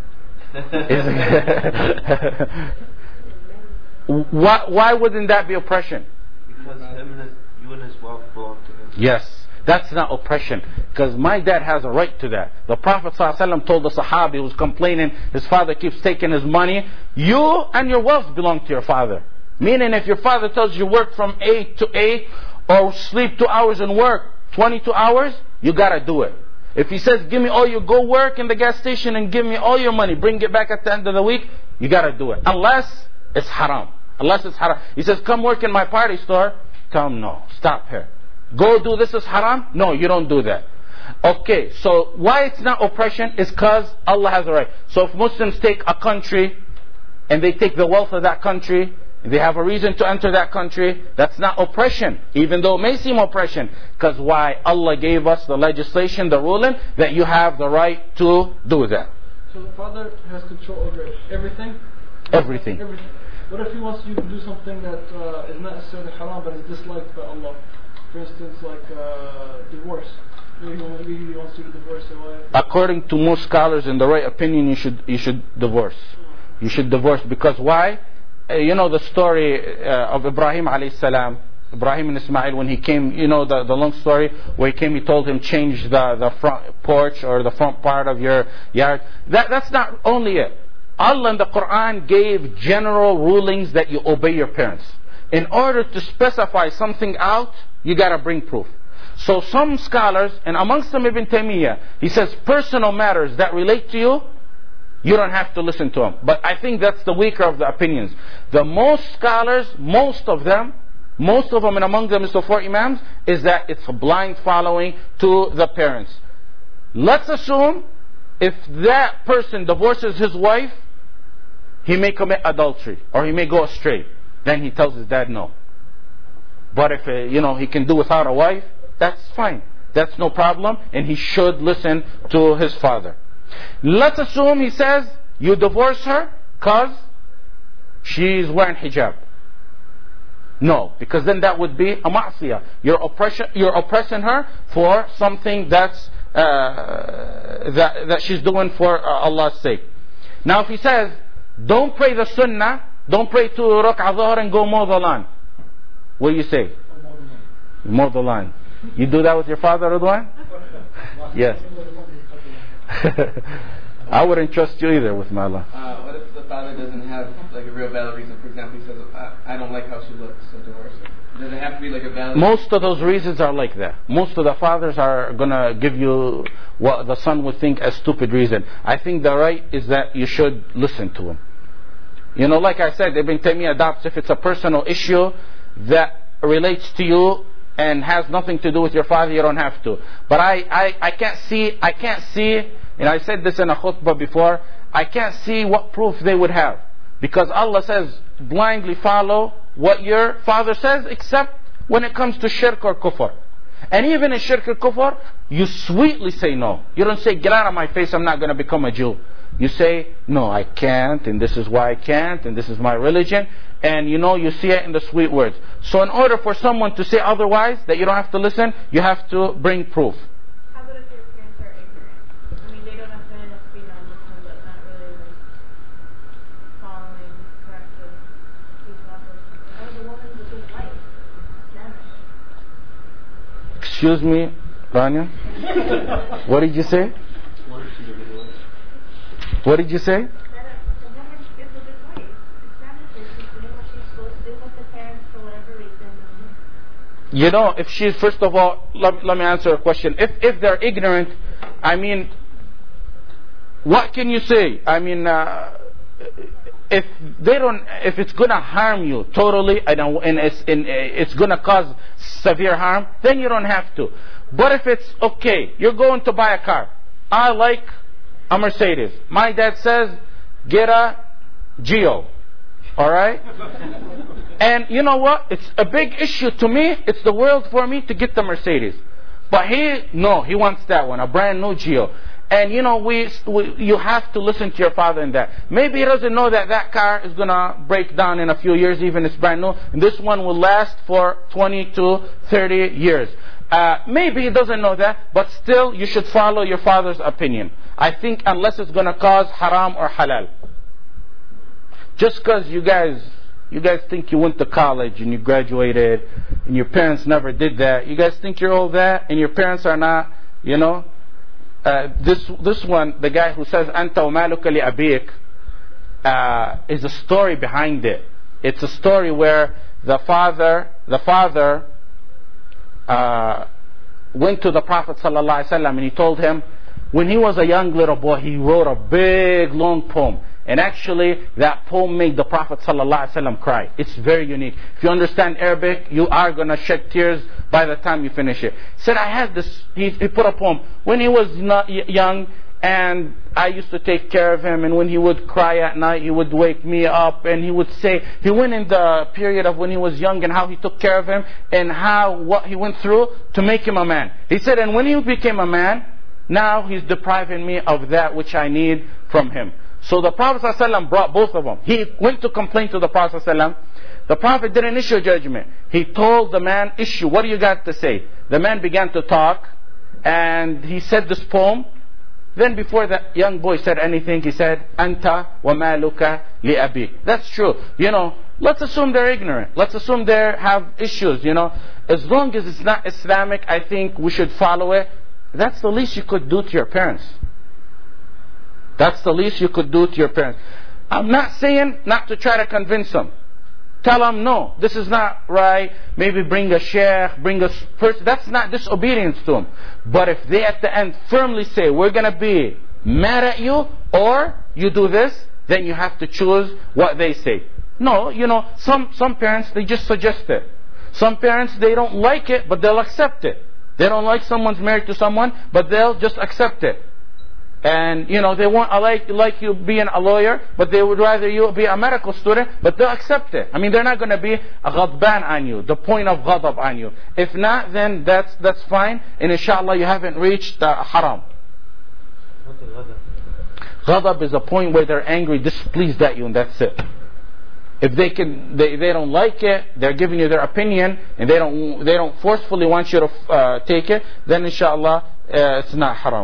why, why wouldn't that be oppression? Because him and his, you and his wealth belong to him. Yes, that's not oppression. Because my dad has a right to that. The Prophet ﷺ told the Sahabi who was complaining, his father keeps taking his money, you and your wealth belong to your father. Meaning if your father tells you work from eight to eight or sleep two hours and work twenty-two hours, you gotta do it. If he says, give me all your, go work in the gas station and give me all your money, bring it back at the end of the week, you gotta do it. Unless it's haram. Unless it's haram. He says, come work in my party store. Tell him, no, stop here. Go do this is haram? No, you don't do that. Okay, so why it's not oppression is because Allah has a right. So if Muslims take a country and they take the wealth of that country, they have a reason to enter that country, that's not oppression, even though it may seem oppression. Because why? Allah gave us the legislation, the ruling, that you have the right to do that. So the father has control over everything? Everything. Everything. What if he wants you to do something that uh, is not necessarily haram but is disliked by Allah? For instance, like uh, divorce. Maybe he wants- maybe he wants you to divorce your wife. According to most scholars, in the right opinion, you should you should divorce. You should divorce because why? Uh, you know the story uh, of Ibrahim alayhi salam. Ibrahim and Ismail, when he came, you know the, the long story where he came, he told him change the, the front porch or the front part of your yard. That, that's not only it. Allah in the Quran gave general rulings that you obey your parents. In order to specify something out, you gotta bring proof. So some scholars, and amongst them Ibn Taymiyyah, he says personal matters that relate to you, you don't have to listen to them. But I think that's the weaker of the opinions. The most scholars, most of them, most of them, and among them is the four Imams, is that it's a blind following to the parents. Let's assume if that person divorces his wife, he may commit adultery or he may go astray. Then he tells his dad no. But if uh, you know he can do without a wife, that's fine. That's no problem, and he should listen to his father. Let's assume he says you divorce her because she's wearing hijab. No, because then that would be a ma'siyah. You're oppression, you're oppressing her for something that's uh, that that she's doing for uh, Allah's sake. Now, if he says, "Don't pray the sunnah, don't pray two rak'ah dhuhr and go mow the lawn," what do you say? Mow the lawn. You do that with your father, Ridwan? Yes. I wouldn't trust you either with my lawn. Uh, what if the father doesn't have like a real valid reason? For example, he says, I, I don't like how she looks, so divorce her. Does it have to be like a valid... Most of those reasons are like that. Most of the fathers are going to give you what the son would think a stupid reason. I think the right is that you should listen to him. You know, like I said, Ibn Taymiyyah adopts if it's a personal issue that relates to you and has nothing to do with your father, you don't have to. But I, I, I can't see, I can't see, and I said this in a khutbah before, I can't see what proof they would have. Because Allah says, blindly follow what your father says, except when it comes to shirk or kufr. And even in shirk or kufr, you sweetly say no. You don't say, get out of my face, I'm not going to become a Jew. You say, no, I can't, and this is why I can't, and this is my religion. And you know, you see it in the sweet words. So in order for someone to say otherwise, that you don't have to listen, you have to bring proof. How about if your parents are ignorant? I mean, they don't necessarily have to be non-Muslim, but not really like following correctly these levels. Or the woman with his wife, damage. Excuse me, Rania? What did you say? What did you say? You know, if she's, first of all, let, let me answer a question. If if they're ignorant, I mean, what can you say? I mean, uh, if they don't, if it's gonna harm you totally, and, and it's and it's gonna cause severe harm, then you don't have to. But if it's okay, you're going to buy a car. I like a Mercedes. My dad says, get a Geo. Alright? And you know what? It's a big issue to me. It's the world for me to get the Mercedes. But he, no, he wants that one, a brand new Geo. And you know, we, we you have to listen to your father in that. Maybe he doesn't know that that car is going to break down in a few years, even if it's brand new. And this one will last for twenty to thirty years. Uh, maybe he doesn't know that, but still you should follow your father's opinion. I think unless it's going to cause haram or halal. Just because you guys, you guys think you went to college and you graduated and your parents never did that. You guys think you're all that and your parents are not, you know. Uh, this this one, the guy who says, Anta wa maluka li abik, uh, is a story behind it. It's a story where the father, the father, Uh, went to the Prophet sallallahu alaihi wasallam and he told him, when he was a young little boy, he wrote a big long poem, and actually that poem made the Prophet sallallahu alaihi wasallam cry. It's very unique. If you understand Arabic, you are gonna shed tears by the time you finish it. He said, I had this. He, he put a poem when he was not young, and I used to take care of him, and when he would cry at night, he would wake me up, and he would say, he went in the period of when he was young and how he took care of him and how, what he went through to make him a man. He said, and when he became a man, now he's depriving me of that which I need from him. So the Prophet ﷺ brought both of them. He went to complain to the Prophet ﷺ. The Prophet didn't issue a judgment. He told the man, issue, what do you got to say? The man began to talk, and he said this poem. Then before that young boy said anything, he said, Anta wa maluka li abik. That's true. You know, Let's assume they're ignorant. Let's assume they have issues, you know. As long as it's not Islamic, I think we should follow it. That's the least you could do to your parents. That's the least you could do to your parents. I'm not saying not to try to convince them. Tell them, no, this is not right. Maybe bring a sheikh, bring a person. That's not disobedience to them. But if they at the end firmly say, we're going to be mad at you, or you do this, then you have to choose what they say. No, you know, some, some parents, they just suggest it. Some parents, they don't like it, but they'll accept it. They don't like someone's married to someone, but they'll just accept it. And, you know, they want like, like you being a lawyer, but they would rather you be a medical student, but they'll accept it. I mean, they're not going to be a ghadban on you, the point of ghadab on you. If not, then that's, that's fine. And inshallah, you haven't reached uh, haram. What's the ghadab? Ghadab is a point where they're angry, displeased at you, and that's it. If they can, they, they don't like it, they're giving you their opinion, and they don't, they don't forcefully want you to uh, take it, then inshallah, uh, it's not haram.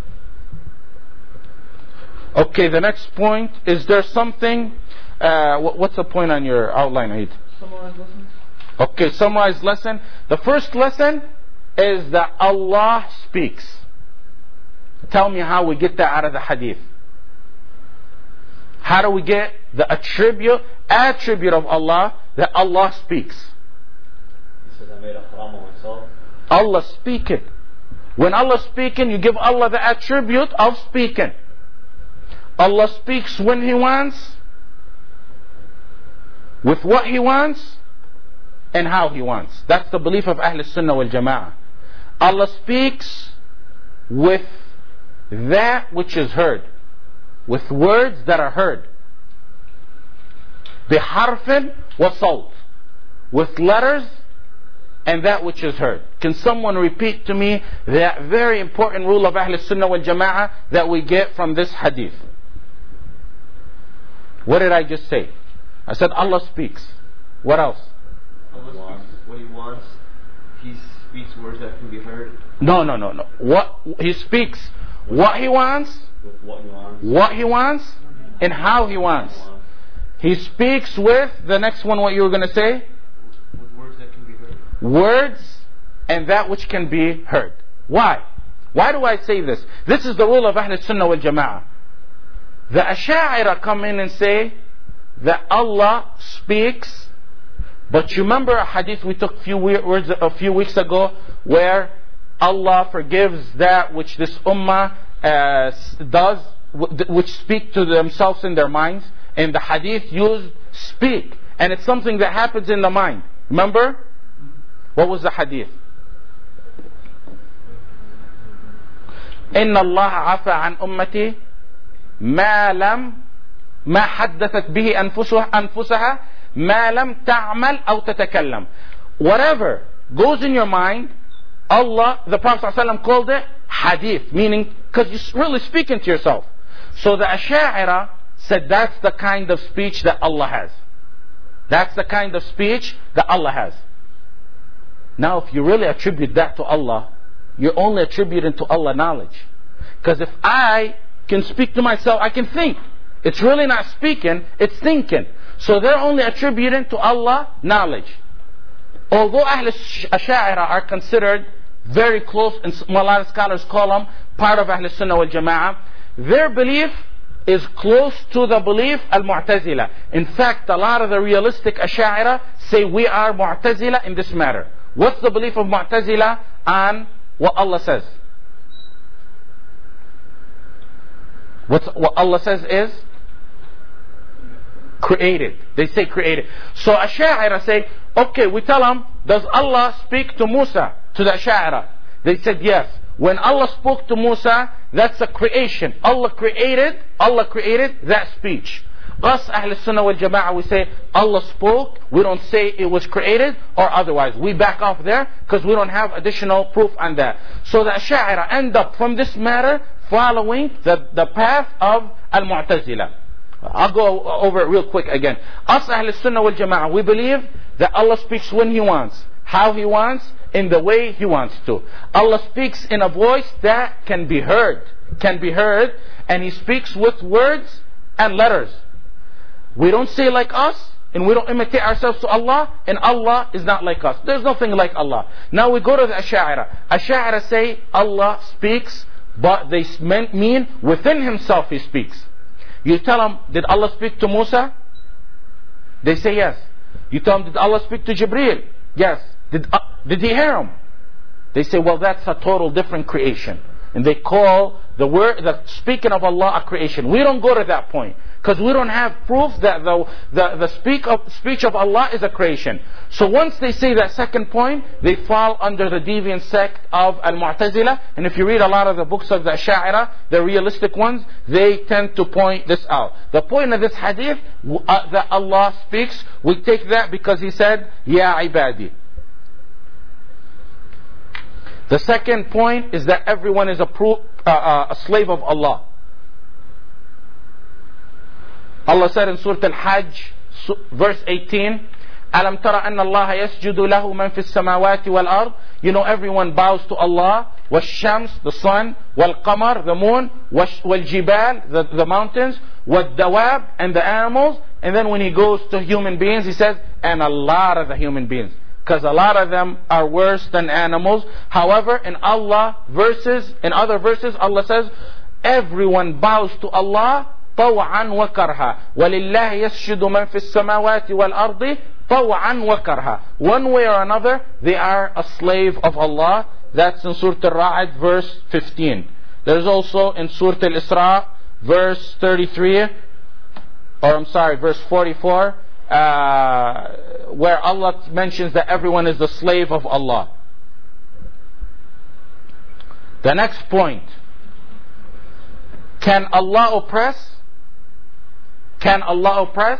Okay, the next point, is there something, uh, what's the point on your outline, Aid? Summarize lesson. Okay, summarized lesson. The first lesson is that Allah speaks. Tell me how we get that out of the hadith. How do we get the attribute, attribute of Allah that Allah speaks? He says, I made a haram on myself. Allah speaking. When Allah speaking, you give Allah the attribute of speaking. Allah speaks when He wants, with what He wants, and how He wants. That's the belief of Ahl Sunnah wal Jama'ah. Allah speaks with that which is heard, with words that are heard. بِحَرْفٍ وَصَوْتٍ, with letters and that which is heard. Can someone repeat to me that very important rule of Ahl Sunnah wal Jama'ah that we get from this hadith? What did I just say? I said Allah speaks. What else? Allah speaks what He wants. He speaks words that can be heard. No, no, no, no. What He speaks, what He wants, With what He wants. what He wants, and how He wants. He speaks with, the next one, what you were going to say? With words that can be heard. Words and that which can be heard. Why? Why do I say this? This is the rule of Ahl Sunnah wal Jama'ah. The Asha'ira come in and say that Allah speaks, but you remember a hadith we took few words a few weeks ago where Allah forgives that which this ummah uh, does, which speak to themselves in their minds, and the hadith used speak, and it's something that happens in the mind. Remember? What was the hadith? إن الله عفى عن أمتي ما لم ما حدثت به أنفسها أنفسها ما لم تعمل أو تتكلم. Whatever goes in your mind, Allah, the Prophet ﷺ called it hadith, meaning because you're really speaking to yourself. So the Asha'ira said that's the kind of speech that Allah has. That's the kind of speech that Allah has. Now if you really attribute that to Allah, you're only attributing to Allah knowledge. Because if I can speak to myself, I can think. It's really not speaking, it's thinking. So they're only attributing to Allah knowledge. Although Ahl Asha'ira are considered very close, and a lot of scholars call them part of Ahl Sunnah wal Jama'ah, their belief is close to the belief al-Mu'tazila. In fact, a lot of the realistic Asha'ira say we are Mu'tazila in this matter. What's the belief of Mu'tazila on what Allah says? What's, what Allah says is created. They say created. So Asha'ira say, okay, we tell them, does Allah speak to Musa? To the Asha'ira. They said yes. When Allah spoke to Musa, that's a creation. Allah created, Allah created that speech. Us, Ahl Sunnah wal Jama'ah, we say Allah spoke. We don't say it was created or otherwise. We back off there because we don't have additional proof on that. So the Asha'ira end up from this matter following the, the path of Al-Mu'tazila. I'll go over it real quick again. Us, Ahl Sunnah wal Jama'ah, we believe that Allah speaks when He wants, how He wants, in the way He wants to. Allah speaks in a voice that can be heard, can be heard, and He speaks with words and letters. We don't say like us, and we don't imitate ourselves to Allah, and Allah is not like us. There's nothing like Allah. Now we go to the Ash'ari. Ash'ari say Allah speaks, but they mean within Himself He speaks. You tell them, did Allah speak to Musa? They say yes. You tell them, did Allah speak to Jibreel? Yes. Did, uh, did He hear him? They say, well, that's a total different creation. And they call the word, the speaking of Allah a creation. We don't go to that point, because we don't have proof that the, the, the speak of, speech of Allah is a creation. So once they say that second point, they fall under the deviant sect of Al-Mu'tazila. And if you read a lot of the books of the Ash'ari, the realistic ones, they tend to point this out. The point of this hadith, uh, that Allah speaks, we take that because He said, Ya ibadi. The second point is that everyone is a, pro, uh, uh, a slave of Allah. Allah said in Surah Al-Hajj, verse eighteen, Alam tara anna Allah yasjudu lahu man fis samawati wal ard. You know, everyone bows to Allah. Wash-shams, the sun. Wal-qamar, the moon. Wal-jibal, the, the mountains. Wal-dawab, and the animals. And then when He goes to human beings, He says, and a lot of the human beings. Because a lot of them are worse than animals. However, in Allah verses, in other verses, Allah says, everyone bows to Allah طوعا وكرها ولله يسجد من في السماوات والأرض طوعا وكرها. One way or another, they are a slave of Allah. That's in Surah Al-Ra'd, verse fifteen. There's also in Surah Al-Isra, verse thirty-three, or I'm sorry, verse forty-four, uh, where Allah mentions that everyone is the slave of Allah. The next point: can Allah oppress? Can Allah oppress?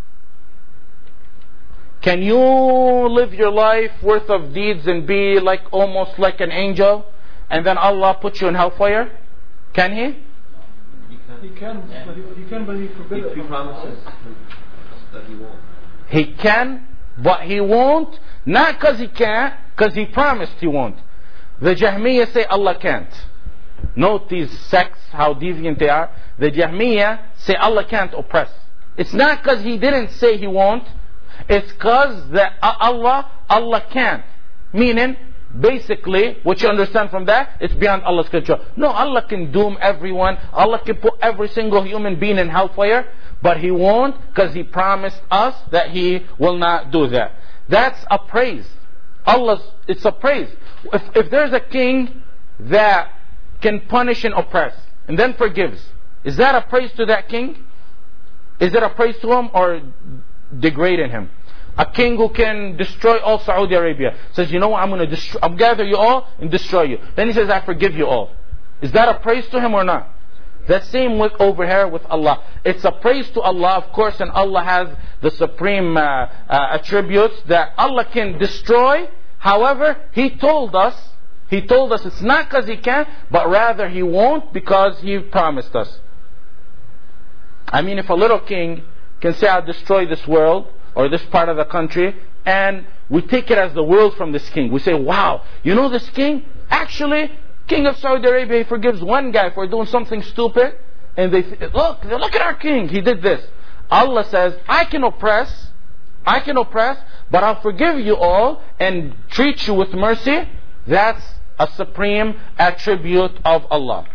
Can you live your life worth of deeds and be like almost like an angel, and then Allah put you in hellfire? Can He? He can, but he, he can, but He forbids it. He promises that He won't. He can, but He won't. Not because He can't, because He promised He won't. The Jahmiyyah say Allah can't. Note these sects, how deviant they are. The Jahmiyyah say Allah can't oppress. It's not because He didn't say He won't. It's because that Allah, Allah can't. Meaning, basically, what you understand from that, it's beyond Allah's control. No, Allah can doom everyone. Allah can put every single human being in hellfire. But He won't, because He promised us that He will not do that. That's a praise. Allah's, it's a praise. If, if there's a king that can punish and oppress and then forgives, is that a praise to that king? Is it a praise to him or degrading him? A king who can destroy all Saudi Arabia says, you know what, I'm going to destroy, I'll gather you all and destroy you. Then he says, I forgive you all. Is that a praise to him or not? The same with over here with Allah. It's a praise to Allah, of course, and Allah has the supreme uh, uh, attributes that Allah can destroy. However, He told us, He told us it's not because He can, but rather He won't, because He promised us. I mean, if a little king can say, I'll destroy this world or this part of the country, and we take it as the world from this king. We say, wow, you know this king? Actually, King of Saudi Arabia, he forgives one guy for doing something stupid, and they th- look, look at our king, he did this. Allah says, I can oppress, I can oppress, but I'll forgive you all and treat you with mercy. That's a supreme attribute of Allah.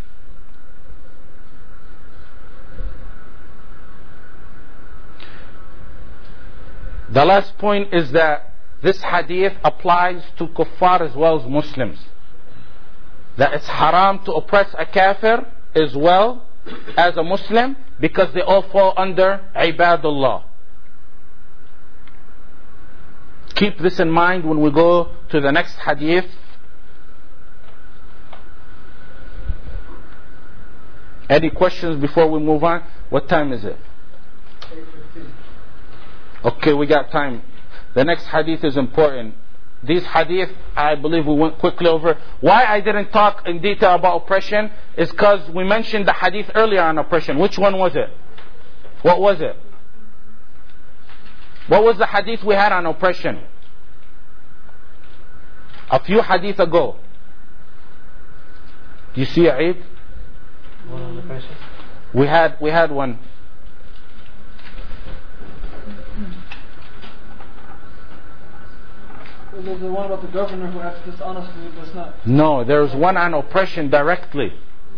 The last point is that this hadith applies to kuffar as well as Muslims. That it's haram to oppress a kafir as well as a Muslim, because they all fall under ibadullah. Keep this in mind when we go to the next hadith. Any questions before we move on? What time is it? Okay, we got time. The next hadith is important. These hadith, I believe we went quickly over. Why I didn't talk in detail about oppression is because we mentioned the hadith earlier on oppression. Which one was it? What was it? What was the hadith we had on oppression? A few hadith ago. Do you see it? One on oppression. We had we had one. There's the one about the governor who acts dishonestly, but it's not. No, there's one on oppression directly.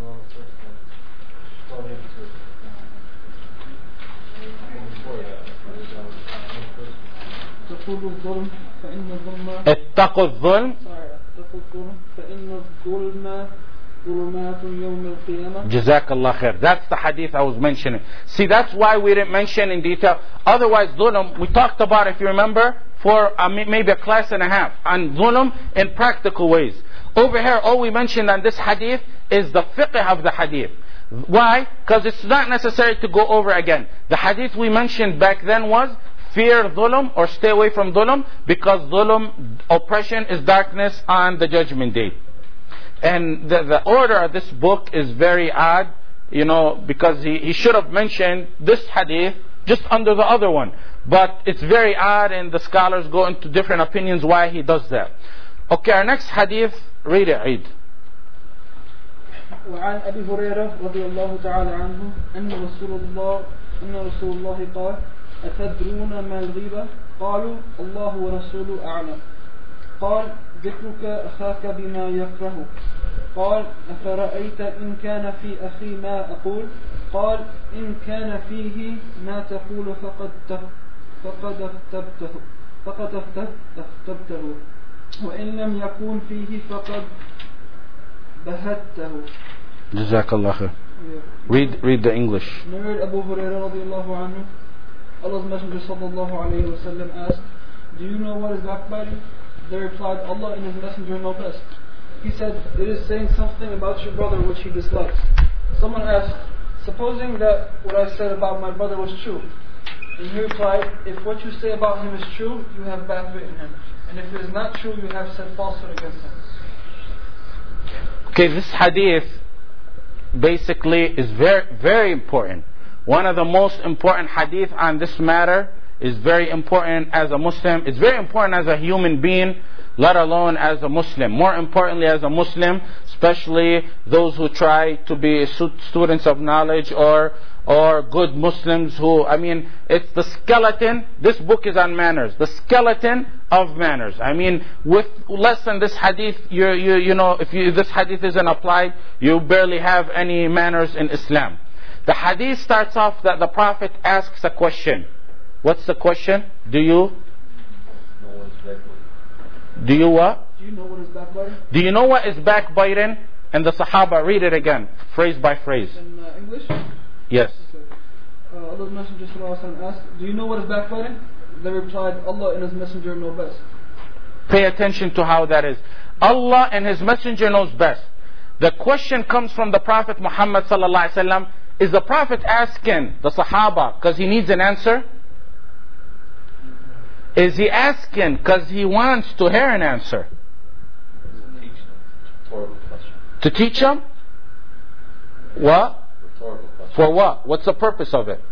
تقول الظلم فإن الظلم اتقوا الظلم sorry تقول الظلم فإن الظلم ظلمات يوم القيامة. Jazakallah khair. That's the hadith I was mentioning. See, that's why we didn't mention in detail. Otherwise, dhulm, we talked about, if you remember, for uh, maybe a class and a half, on dhulm in practical ways. Over here, all we mentioned on this hadith is the fiqh of the hadith. Why? Because it's not necessary to go over again. The hadith we mentioned back then was fear dhulm or stay away from dhulm, because dhulm, oppression, is darkness on the judgment day. And the, the order of this book is very odd, you know, because he, he should have mentioned this hadith just under the other one. But it's very odd, and the scholars go into different opinions why he does that. Okay, our next hadith, read it, Eid. وعن أبي هريرة رضي الله تعالى عنه أن رسول الله أن رسول الله قال أتدرون ما الغيبة؟ قالوا الله ورسوله أعلم. قال ذكرك أخاك بما يكره. قال أفرأيت إن كان في أخي ما أقول؟ قال إن كان فيه ما تقول فقد فقد اغتبته فقد اغتبته وإن لم يكن فيه فقد بهته. Jazakallah khair. Read, read the English. Narrated Abu Hurairah radiallahu anhu, Allah's Messenger sallallahu alayhi wa sallam asked, do you know what is backbiting? They replied, Allah and His Messenger know best. He said, it is saying something about your brother which he dislikes. Someone asked, supposing that what I said about my brother was true. And he replied, if what you say about him is true, you have backwritten him. And if it is not true, you have said falsehood against him. Okay, this hadith basically is very, very important. One of the most important hadith on this matter. Is very important as a Muslim. It's very important as a human being, let alone as a Muslim. More importantly, as a Muslim, especially those who try to be students of knowledge or or good Muslims who, I mean, it's the skeleton. This book is on manners. The skeleton of manners. I mean, with less than this hadith, you you you know, if you, this hadith isn't applied, you barely have any manners in Islam. The hadith starts off that the Prophet asks a question. What's the question? Do you? Do you what? Do you know what is backbiting? Do you know what is backbiting? And the Sahaba, read it again, phrase by phrase. In uh, English? Yes. Okay. Uh, Allah's Messenger sallallahu alaihi wasallam asked, do you know what is backbiting? They replied, Allah and His Messenger know best. Pay attention to how that is. Allah and His Messenger knows best. The question comes from the Prophet Muhammad sallallahu alaihi wasallam. Is the Prophet asking the Sahaba because he needs an answer? Is he asking because he wants to hear an answer? To teach them? What? For what? What's the purpose of it?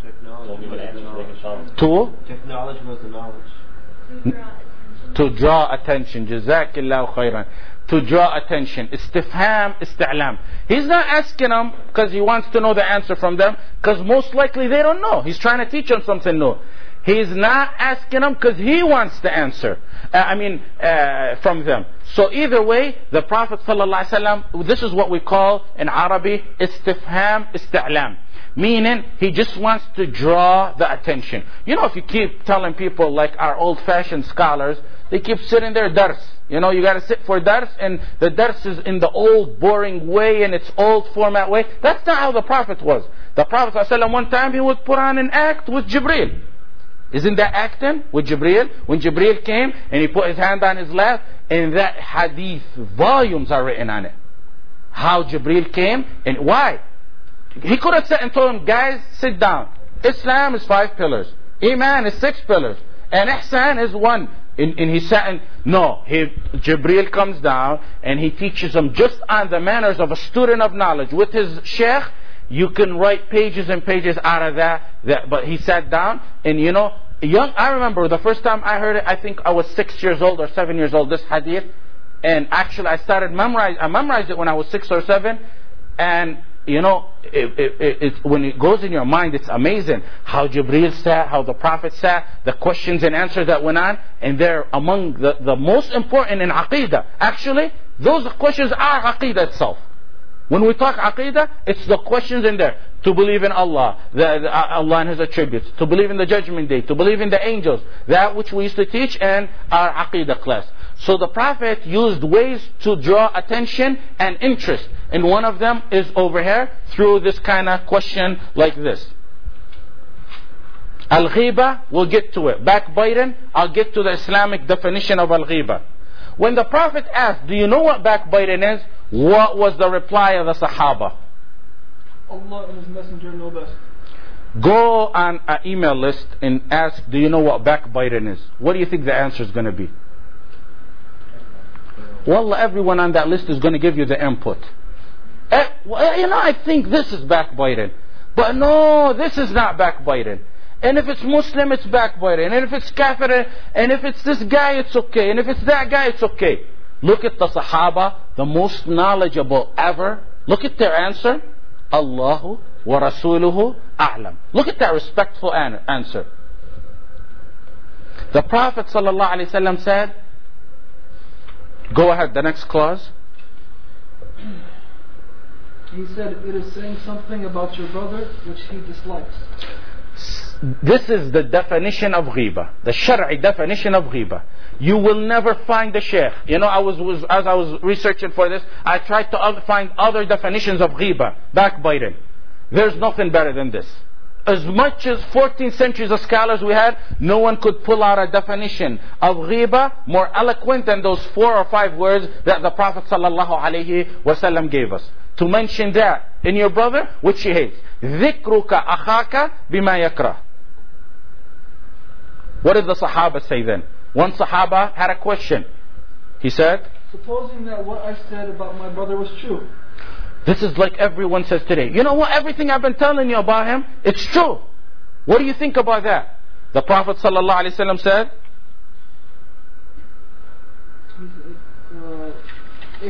To? Technology was the knowledge. To draw attention. Jazakillahu khairan. To draw attention. Istifham, isti'lam. He's not asking them because he wants to know the answer from them, because most likely they don't know. He's trying to teach them something new. He's not asking them because he wants the answer. Uh, I mean, uh, from them. So either way, the Prophet ﷺ, this is what we call in Arabic, istifham, isti'lam. Meaning, he just wants to draw the attention. You know, if you keep telling people, like our old-fashioned scholars, they keep sitting there, dars. You know, you got to sit for dars, and the dars is in the old, boring way, in its old format way. That's not how the Prophet was. The Prophet ﷺ, one time, he would put on an act with Jibreel. Isn't that acting with Jibreel? When Jibreel came and he put his hand on his lap, and that hadith, volumes are written on it. How Jibreel came and why? He could have said and told them, guys, sit down. Islam is five pillars. Iman is six pillars. And Ihsan is one. And, and he sat and, no, he, Jibreel comes down and he teaches them just on the manners of a student of knowledge. With his sheikh, you can write pages and pages out of that, that. But he sat down and, you know, young. I remember the first time I heard it, I think I was six years old or seven years old, this hadith. And actually I started memorize. I memorized it when I was six or seven. And you know, it, it, it, it, when it goes in your mind, it's amazing how Jibreel sat, how the Prophet sat, the questions and answers that went on, and they're among the, the most important in Aqidah. Actually, those questions are Aqidah itself. When we talk Aqidah, it's the questions in there. To believe in Allah, the, the, Allah and His attributes, to believe in the Judgment Day, to believe in the angels, that which we used to teach in our Aqidah class. So the Prophet used ways to draw attention and interest. And one of them is over here through this kind of question like this. Al-Ghiba, we'll get to it. Backbiting, I'll get to the Islamic definition of Al-Ghiba. When the Prophet asked, do you know what backbiting is? What was the reply of the Sahaba? Allah and His Messenger know best. Go on an email list and ask, do you know what backbiting is? What do you think the answer is going to be? Wallah, everyone on that list is going to give you the input. Eh, well, you know, I think this is backbiting. But no, this is not backbiting. And if it's Muslim, it's backbiting. And if it's Kafir, and if it's this guy, it's okay. And if it's that guy, it's okay. Look at the Sahaba, the most knowledgeable ever. Look at their answer. Allahu wa Rasuluhu a'lam. Look at that respectful an- answer. The Prophet sallallahu alaihi wasallam said, go ahead, the next clause. He said, it is saying something about your brother which he dislikes. This is the definition of ghiba, the Shar'i definition of ghiba. You will never find the Shaykh. You know, I was, was as I was researching for this, I tried to find other definitions of ghiba, backbiting. There's nothing better than this. As much as fourteen centuries of scholars we had, no one could pull out a definition of ghiba more eloquent than those four or five words that the Prophet sallallahu alaihi wasallam gave us. To mention that in your brother, which he hates. ذِكْرُكَ أَخَاكَ بِمَا يَكْرَهُ. What did the Sahaba say then? One Sahaba had a question. He said, supposing that what I said about my brother was true. This is like everyone says today. You know what? Everything I've been telling you about him, it's true. What do you think about that? The Prophet sallallahu alaihi wasallam said, uh, if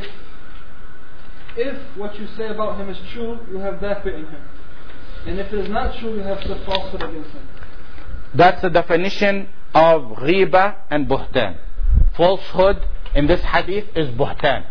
if what you say about him is true, you have that bit in him. And if it is not true, you have said falsehood against him. That's the definition of ghiba and buhtan. Falsehood in this hadith is buhtan.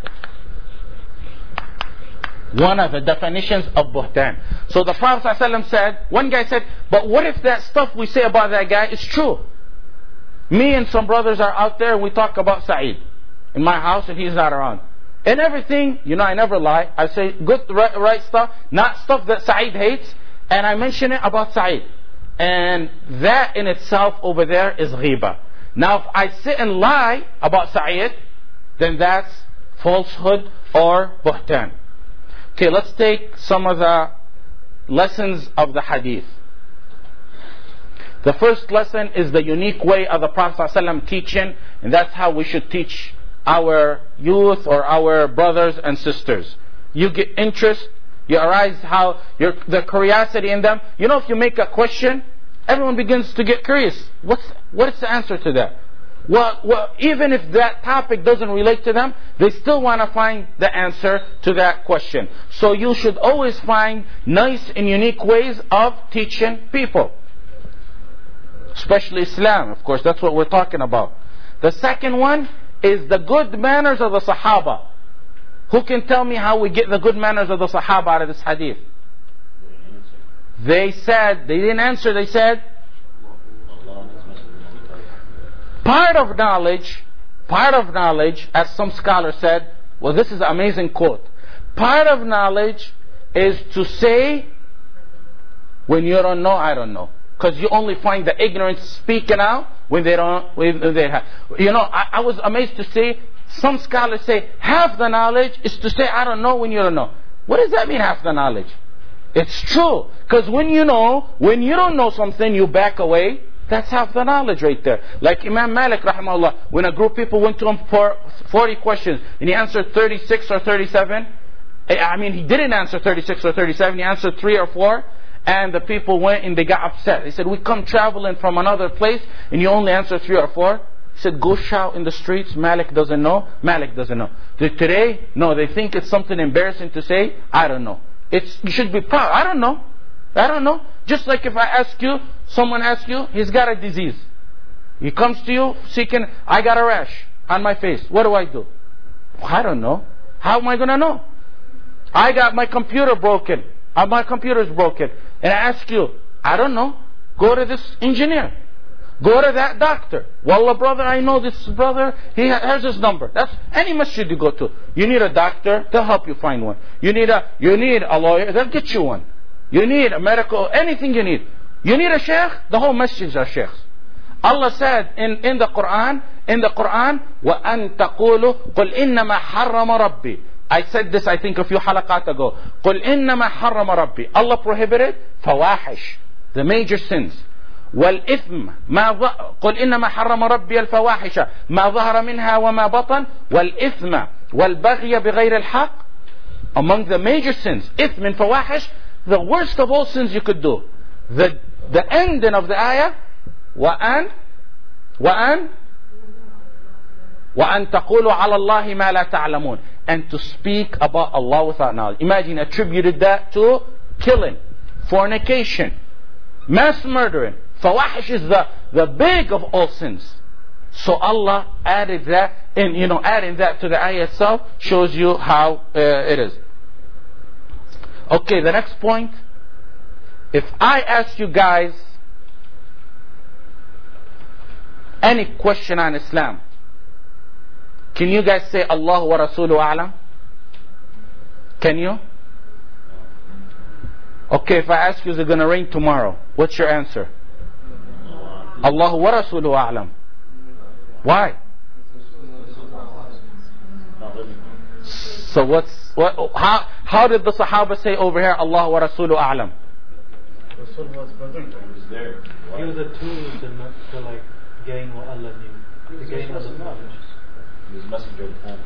One of the definitions of buhtan. So the Prophet ﷺ said, one guy said, but what if that stuff we say about that guy is true? Me and some brothers are out there and we talk about Sa'id in my house and he's not around. And everything, you know, I never lie. I say good, right, right stuff, not stuff that Sa'id hates, and I mention it about Sa'id. And that in itself over there is ghiba. Now if I sit and lie about Sa'id, then that's falsehood or buhtan. Okay, let's take some of the lessons of the hadith. The first lesson is the unique way of the Prophet ﷺ teaching, and that's how we should teach our youth or our brothers and sisters. You get interest, you arise how your the curiosity in them. You know, if you make a question, everyone begins to get curious. What's what's the answer to that? Well, well, even if that topic doesn't relate to them, they still want to find the answer to that question. So you should always find nice and unique ways of teaching people. Especially Islam, of course, that's what we're talking about. The second one is the good manners of the Sahaba. Who can tell me how we get the good manners of the Sahaba out of this hadith? They said, they didn't answer, they said, part of knowledge, part of knowledge, as some scholars said, well, this is an amazing quote. Part of knowledge is to say, when you don't know, I don't know. Because you only find the ignorant speaking out when they don't, when they have. You know, I, I was amazed to see some scholars say half the knowledge is to say I don't know when you don't know. What does that mean, half the knowledge? It's true. Because when you know, when you don't know something, you back away. That's half the knowledge right there. Like Imam Malik rahimahullah, when a group of people went to him for forty questions and he answered thirty-six or thirty-seven. I mean, he didn't answer thirty-six or thirty-seven, he answered three or four. And the people went and they got upset. They said, we come traveling from another place and you only answer three or four. He said, go shout in the streets. Malik doesn't know. Malik doesn't know. Today, no, they think it's something embarrassing to say. I don't know. It's, you should be proud. I don't know. I don't know. Just like if I ask you, someone asks you, he's got a disease. He comes to you seeking, I got a rash on my face. What do I do? I don't know. How am I going to know? I got my computer broken. Uh, my computer's broken. And I ask you, I don't know. Go to this engineer. Go to that doctor. Wallah, brother, I know this brother. He has his number. That's any masjid you go to. You need a doctor, they'll help you find one. You need a you need a lawyer, they'll get you one. You need a medical, anything you need. You need a sheikh, the whole masjids are sheikhs. Allah said in, in the Quran, in the Quran, وَأَن تَقُولُوا قُلْ إِنَّمَا حَرَّمَ رَبِّي. I said this, I think, a few halaqat ago. قُلْ إِنَّمَا حَرَّمَ رَبِّي. Allah prohibited fawahish, the major sins. والإثم ما ظ... قل إنما حرم ربي الفواحش ما ظهر منها وما بطن والإثم والبغي بغير الحق. Among the major sins, إثم and fawahish, the worst of all sins you could do. The the ending of the ayah, وأن وأن وأن تقولوا على الله ما لا تعلمون, and to speak about Allah without knowledge. Imagine attributed that to killing, fornication, mass murdering. Fawahish is the, the big of all sins. So Allah added that, and you know, adding that to the ayah itself shows you how uh, it is. Okay, the next point. If I ask you guys any question on Islam, can you guys say Allah wa Rasuluhu a'lam? Can you? Okay, if I ask you, is it going to rain tomorrow? What's your answer? Allah wa Rasuluhu a'lam. Why? So what's what? How how did the Sahaba say over here? Allah wa Rasuluhu a'lam. Rasul was present. He was there. He was a tool to, not, to like gain what Allah knew, to gain Allah's knowledge. He was messenger of the time.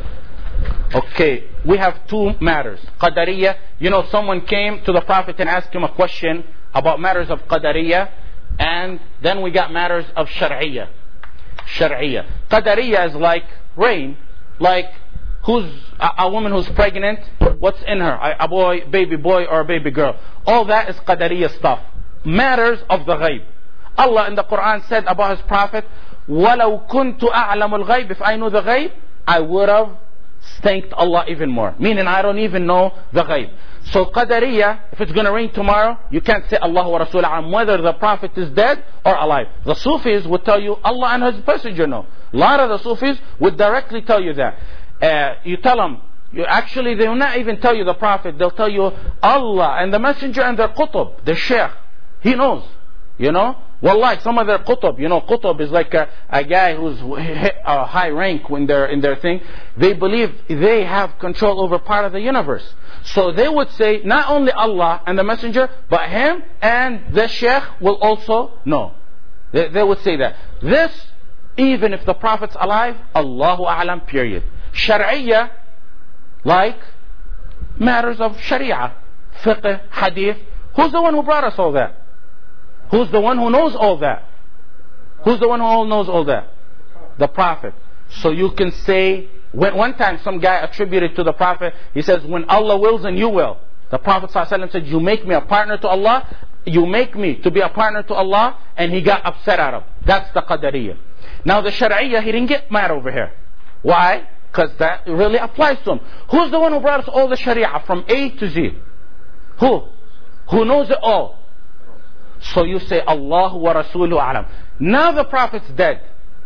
Okay, we have two matters. Qadariyah. You know, someone came to the Prophet and asked him a question about matters of Qadariyah, and then we got matters of Shar'iyah. Shar'iyah. Qadariyah is like rain, like who's a, a woman who's pregnant, what's in her, a, a boy, baby boy or a baby girl. All that is Qadariyah stuff. Matters of the ghaib. Allah in the Quran said about His Prophet, وَلَوْ كُنْتُ أَعْلَمُ الْغَيْبِ. If I knew the ghaib, I would have thanked Allah even more. Meaning I don't even know the ghaib. So Qadariyah, if it's going to rain tomorrow, you can't say Allah wa Rasul a'lam whether the Prophet is dead or alive. The Sufis would tell you Allah and His Messenger know. A lot of the Sufis would directly tell you that. Uh, you tell them, you actually they will not even tell you the Prophet. They'll tell you Allah and the Messenger and their Qutb, their Sheikh. He knows. You know? Wallahi, some of their Qutb, you know, Qutb is like a, a guy who's hit a high rank in their, in their thing. They believe they have control over part of the universe. So they would say, not only Allah and the Messenger, but him and the Sheikh will also know. They, they would say that. This, even if the Prophet's alive, Allahu A'lam, period. Shar'iyah, like matters of Sharia, fiqh, hadith. Who's the one who brought us all that? Who's the one who knows all that? Who's the one who knows all that? The Prophet. So you can say, when, one time some guy attributed to the Prophet, he says, when Allah wills and you will. The Prophet ﷺ said, you make me a partner to Allah, you make me to be a partner to Allah, and he got upset at him. That's the Qadariyah. Now the Shari'iyah, he didn't get mad over here. Why? Because that really applies to him. Who's the one who brought us all the Sharia from A to Z? Who? Who knows it all? So you say, Allah wa Rasuluhu a'lam. Now the Prophet's dead.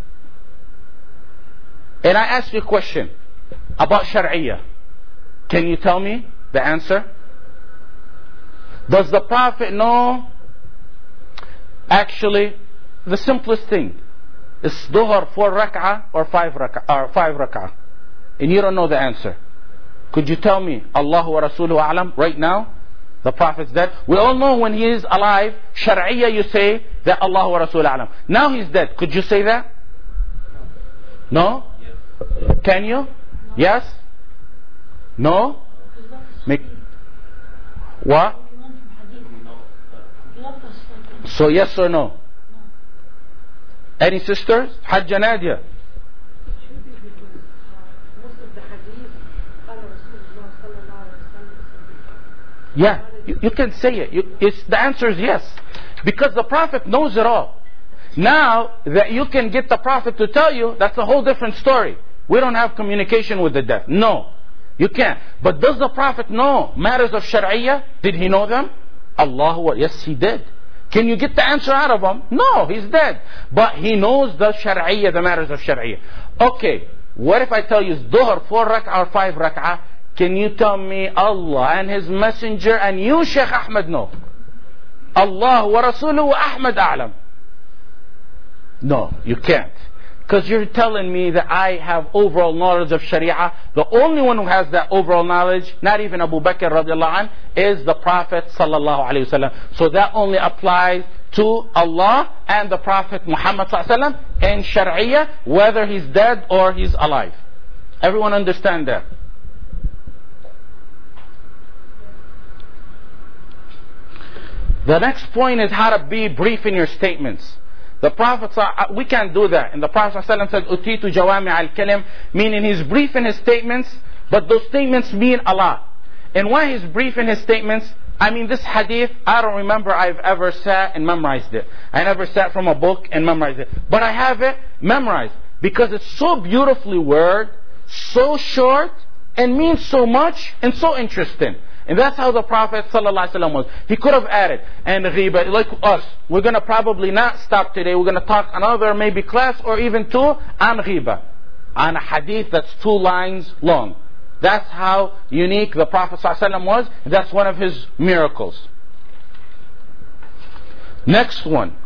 And I ask you a question about Shari'iyah. Can you tell me the answer? Does the Prophet know? Actually, the simplest thing is Dhuhr four rak'ah or five rak'ah, or five rak'ah. And you don't know the answer. Could you tell me Allah wa Rasuluhu a'lam right now? The Prophet's dead. We all know when he is alive, Shar'iyah you say that Allah wa Rasul a'lam. Now he's dead. Could you say that? No? Yes. Can you? No. Yes? No? Make what? So yes or no? Any sisters? Hajja Nadia. Yeah, you, you can say it. You, it's, the answer is yes. Because the Prophet knows it all. Now that you can get the Prophet to tell you, that's a whole different story. We don't have communication with the dead. No, you can't. But does the Prophet know matters of Shari'ah? Did he know them? Allahu, yes, he did. Can you get the answer out of him? No, he's dead. But he knows the Shari'ah, the matters of Shari'ah. Okay, what if I tell you Dhuhr, four rak'ah or five rak'ah? Can you tell me Allah and His Messenger and you, Sheikh Ahmed, know? Allah wa Rasuluhu wa Ahmed a'lam. No, you can't. Because you're telling me that I have overall knowledge of Sharia. The only one who has that overall knowledge, not even Abu Bakr radiallahu anh, is the Prophet sallallahu alayhi wasallam. So that only applies to Allah and the Prophet Muhammad sallallahu alayhi wasallam in Sharia, whether he's dead or he's alive. Everyone understand that? The next point is how to be brief in your statements. The Prophet, we can't do that. And the Prophet ﷺ said, Utitu jawami al-kalim, meaning he's brief in his statements, but those statements mean a lot. And why he's brief in his statements? I mean, this hadith, I don't remember I've ever sat and memorized it. I never sat from a book and memorized it. But I have it memorized because it's so beautifully worded, so short, and means so much, and so interesting. And that's how the Prophet ﷺ was. He could have added, and ghiba, like us, we're going to probably not stop today. We're going to talk another maybe class or even two on ghiba, on a hadith that's two lines long. That's how unique the Prophet ﷺ was. That's one of his miracles. Next one.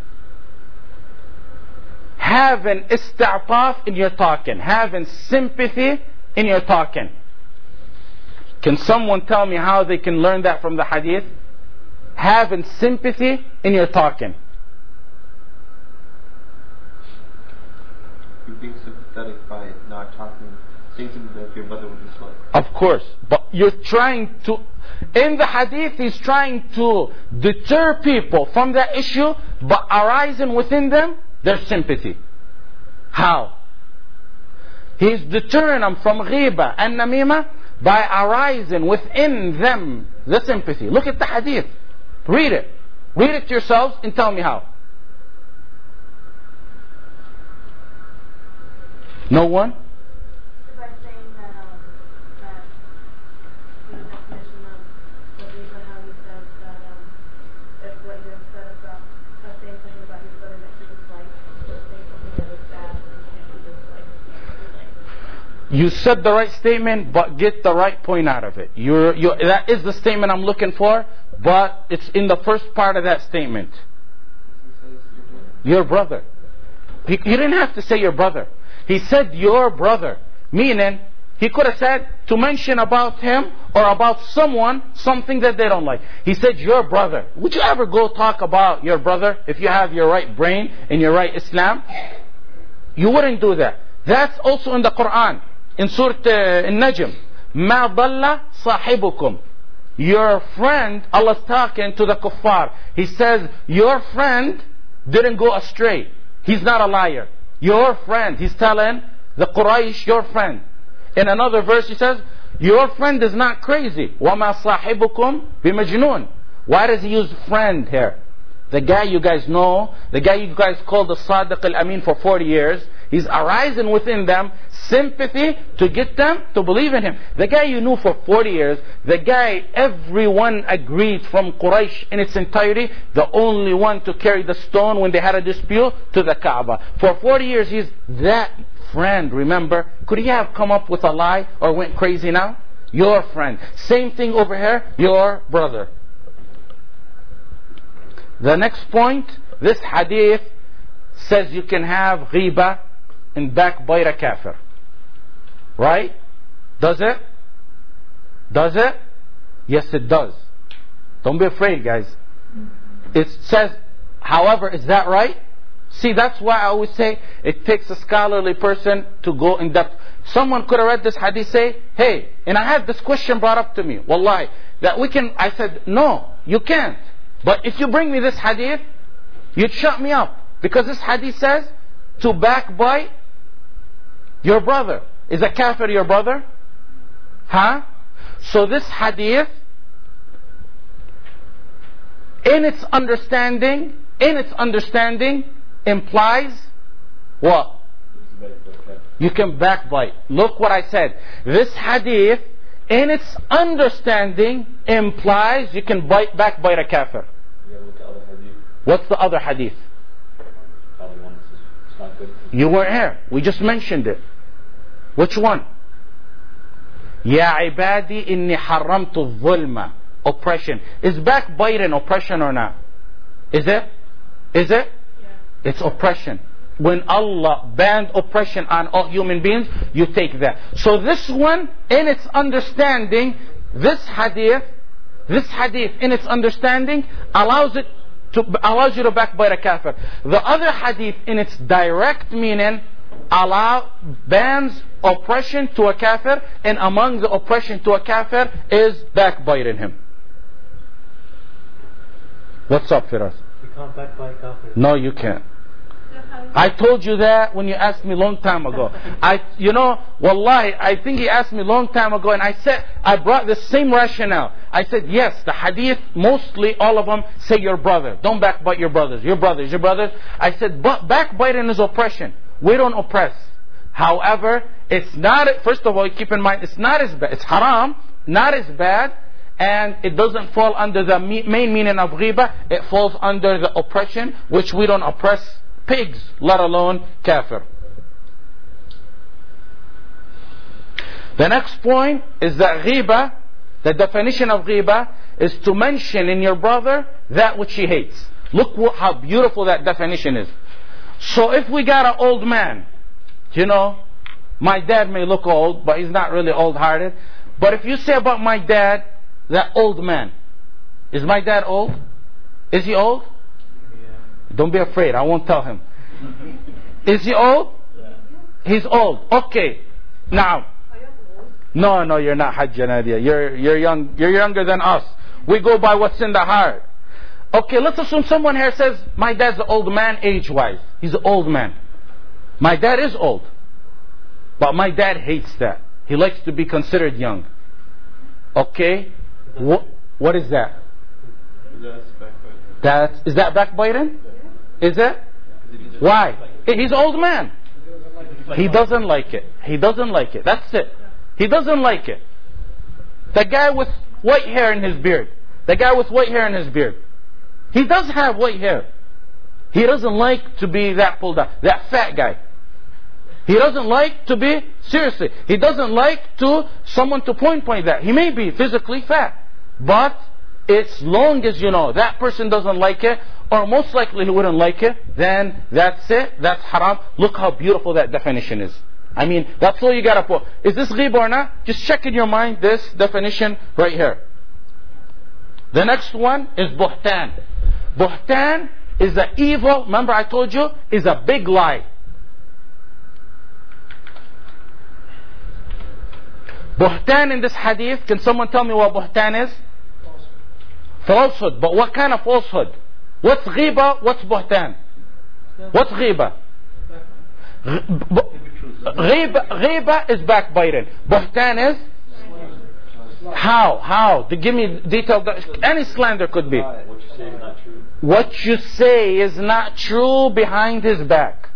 Having ista'taf in your talking. Having sympathy in your talking. Can someone tell me how they can learn that from the hadith? Having sympathy in your talking. You're being sympathetic by not talking, saying something that your brother would dislike. Of course. But you're trying to... In the hadith, he's trying to deter people from that issue, but arising within them, their sympathy. How? He's deterring them from ghiba and namima by arising within them the sympathy. Look at the hadith. Read it. Read it yourselves and tell me how. No one? By saying that, um, that the definition of what he said, how he says that um, if what you have said about uh, saying something about your brother that you dislike, or saying something that is bad, and you dislike, You said the right statement, but get the right point out of it. You're, you're, that is the statement I'm looking for, but it's in the first part of that statement. Your brother. He, he didn't have to say your brother. He said your brother. Meaning, he could have said to mention about him or about someone something that they don't like. He said your brother. Would you ever go talk about your brother if you have your right brain and your right Islam? You wouldn't do that. That's also in the Quran. In Surah uh, An-Najm, مَا ضَلَّ صَاحِبُكُمْ. Your friend, Allah's talking to the kuffar. He says, your friend didn't go astray. He's not a liar. Your friend. He's telling the Quraysh, your friend. In another verse he says, your friend is not crazy. وَمَا صَاحِبُكُمْ بِمَجْنُونَ. Why does he use friend here? The guy you guys know, the guy you guys called the Sadiq al-Amin for forty years, he's arising within them sympathy to get them to believe in him. The guy you knew for forty years, the guy everyone agreed from Quraysh in its entirety, the only one to carry the stone when they had a dispute to the Kaaba. For forty years he's that friend, remember? Could he have come up with a lie or went crazy now? Your friend. Same thing over here, your brother. The next point, this hadith says you can have ghiba and backbite a kafir. Right? Does it? Does it? Yes, it does. Don't be afraid, guys. It says, however, is that right? See, that's why I always say it takes a scholarly person to go in depth. Someone could have read this hadith, say, hey, and I had this question brought up to me, wallahi, that we can, I said, no, you can't. But if you bring me this hadith, you'd shut me up. Because this hadith says, to backbite your brother. Is a kafir your brother? Huh? So this hadith in its understanding, in its understanding implies what? You can backbite. Look what I said. This hadith, in its understanding, implies you can bite backbite a kafir. What's the other hadith? You weren't here. We just mentioned it. Which one? Ya ibadi inni haramtu dhulma. Oppression. Is backbiting oppression or not? Is it? Is it? Yeah. It's oppression. When Allah banned oppression on all human beings, you take that. So this one, in its understanding, this hadith, this hadith in its understanding allows it to allows you to backbite a kafir. The other hadith in its direct meaning allow bans oppression to a kafir, and among the oppression to a kafir is backbiting him. What's up, Firas? You can't backbite kafir. No, you can't. I told you that when you asked me long time ago. I, you know, wallahi, I think he asked me long time ago, and I said, I brought the same rationale. I said, yes, the hadith, mostly all of them say your brother. Don't backbite your brothers. Your brothers, your brothers. I said, but backbiting is oppression. We don't oppress. However, it's not, first of all, keep in mind, it's not as bad. It's haram, not as bad, and it doesn't fall under the main meaning of ghiba. It falls under the oppression, which we don't oppress pigs, let alone kafir. The next point is that ghiba, the definition of ghiba, is to mention in your brother that which he hates. Look how beautiful that definition is. So if we got an old man, you know, my dad may look old, but he's not really old-hearted. But if you say about my dad, that old man, is my dad old? Is he old? Don't be afraid, I won't tell him. Is he old? He's old. Okay. Now. No, no, you're not Hajja Nadia. You're you're young. You're younger than us. We go by what's in the heart. Okay, let's assume someone here says my dad's an old man age-wise. He's an old man. My dad is old, but my dad hates that. He likes to be considered young. Okay, what what is that? That is that backbiting? Is it? Why? He's an old man. He doesn't like it. He doesn't like it. That's it. He doesn't like it. The guy with white hair in his beard. The guy with white hair in his beard. He does have white hair. He doesn't like to be that pulled out. That fat guy. He doesn't like to be, seriously, he doesn't like to someone to point point that. He may be physically fat, but as long as you know that person doesn't like it, or most likely he wouldn't like it, then that's it, that's haram. Look how beautiful that definition is. I mean, that's all you gotta put. Is this ghiba or not? Just check in your mind this definition right here. The next one is buhtan. Buhtan is an evil, remember I told you, is a big lie. Buhtan in this hadith, can someone tell me what buhtan is? Falsehood. But what kind of falsehood? What's ghiba? What's buhtan? What's ghiba? Ghiba, ghiba is backbiting. Buhtan is? How? How? To give me detail. Any slander could be. What you say is not true. What you say is not true behind his back.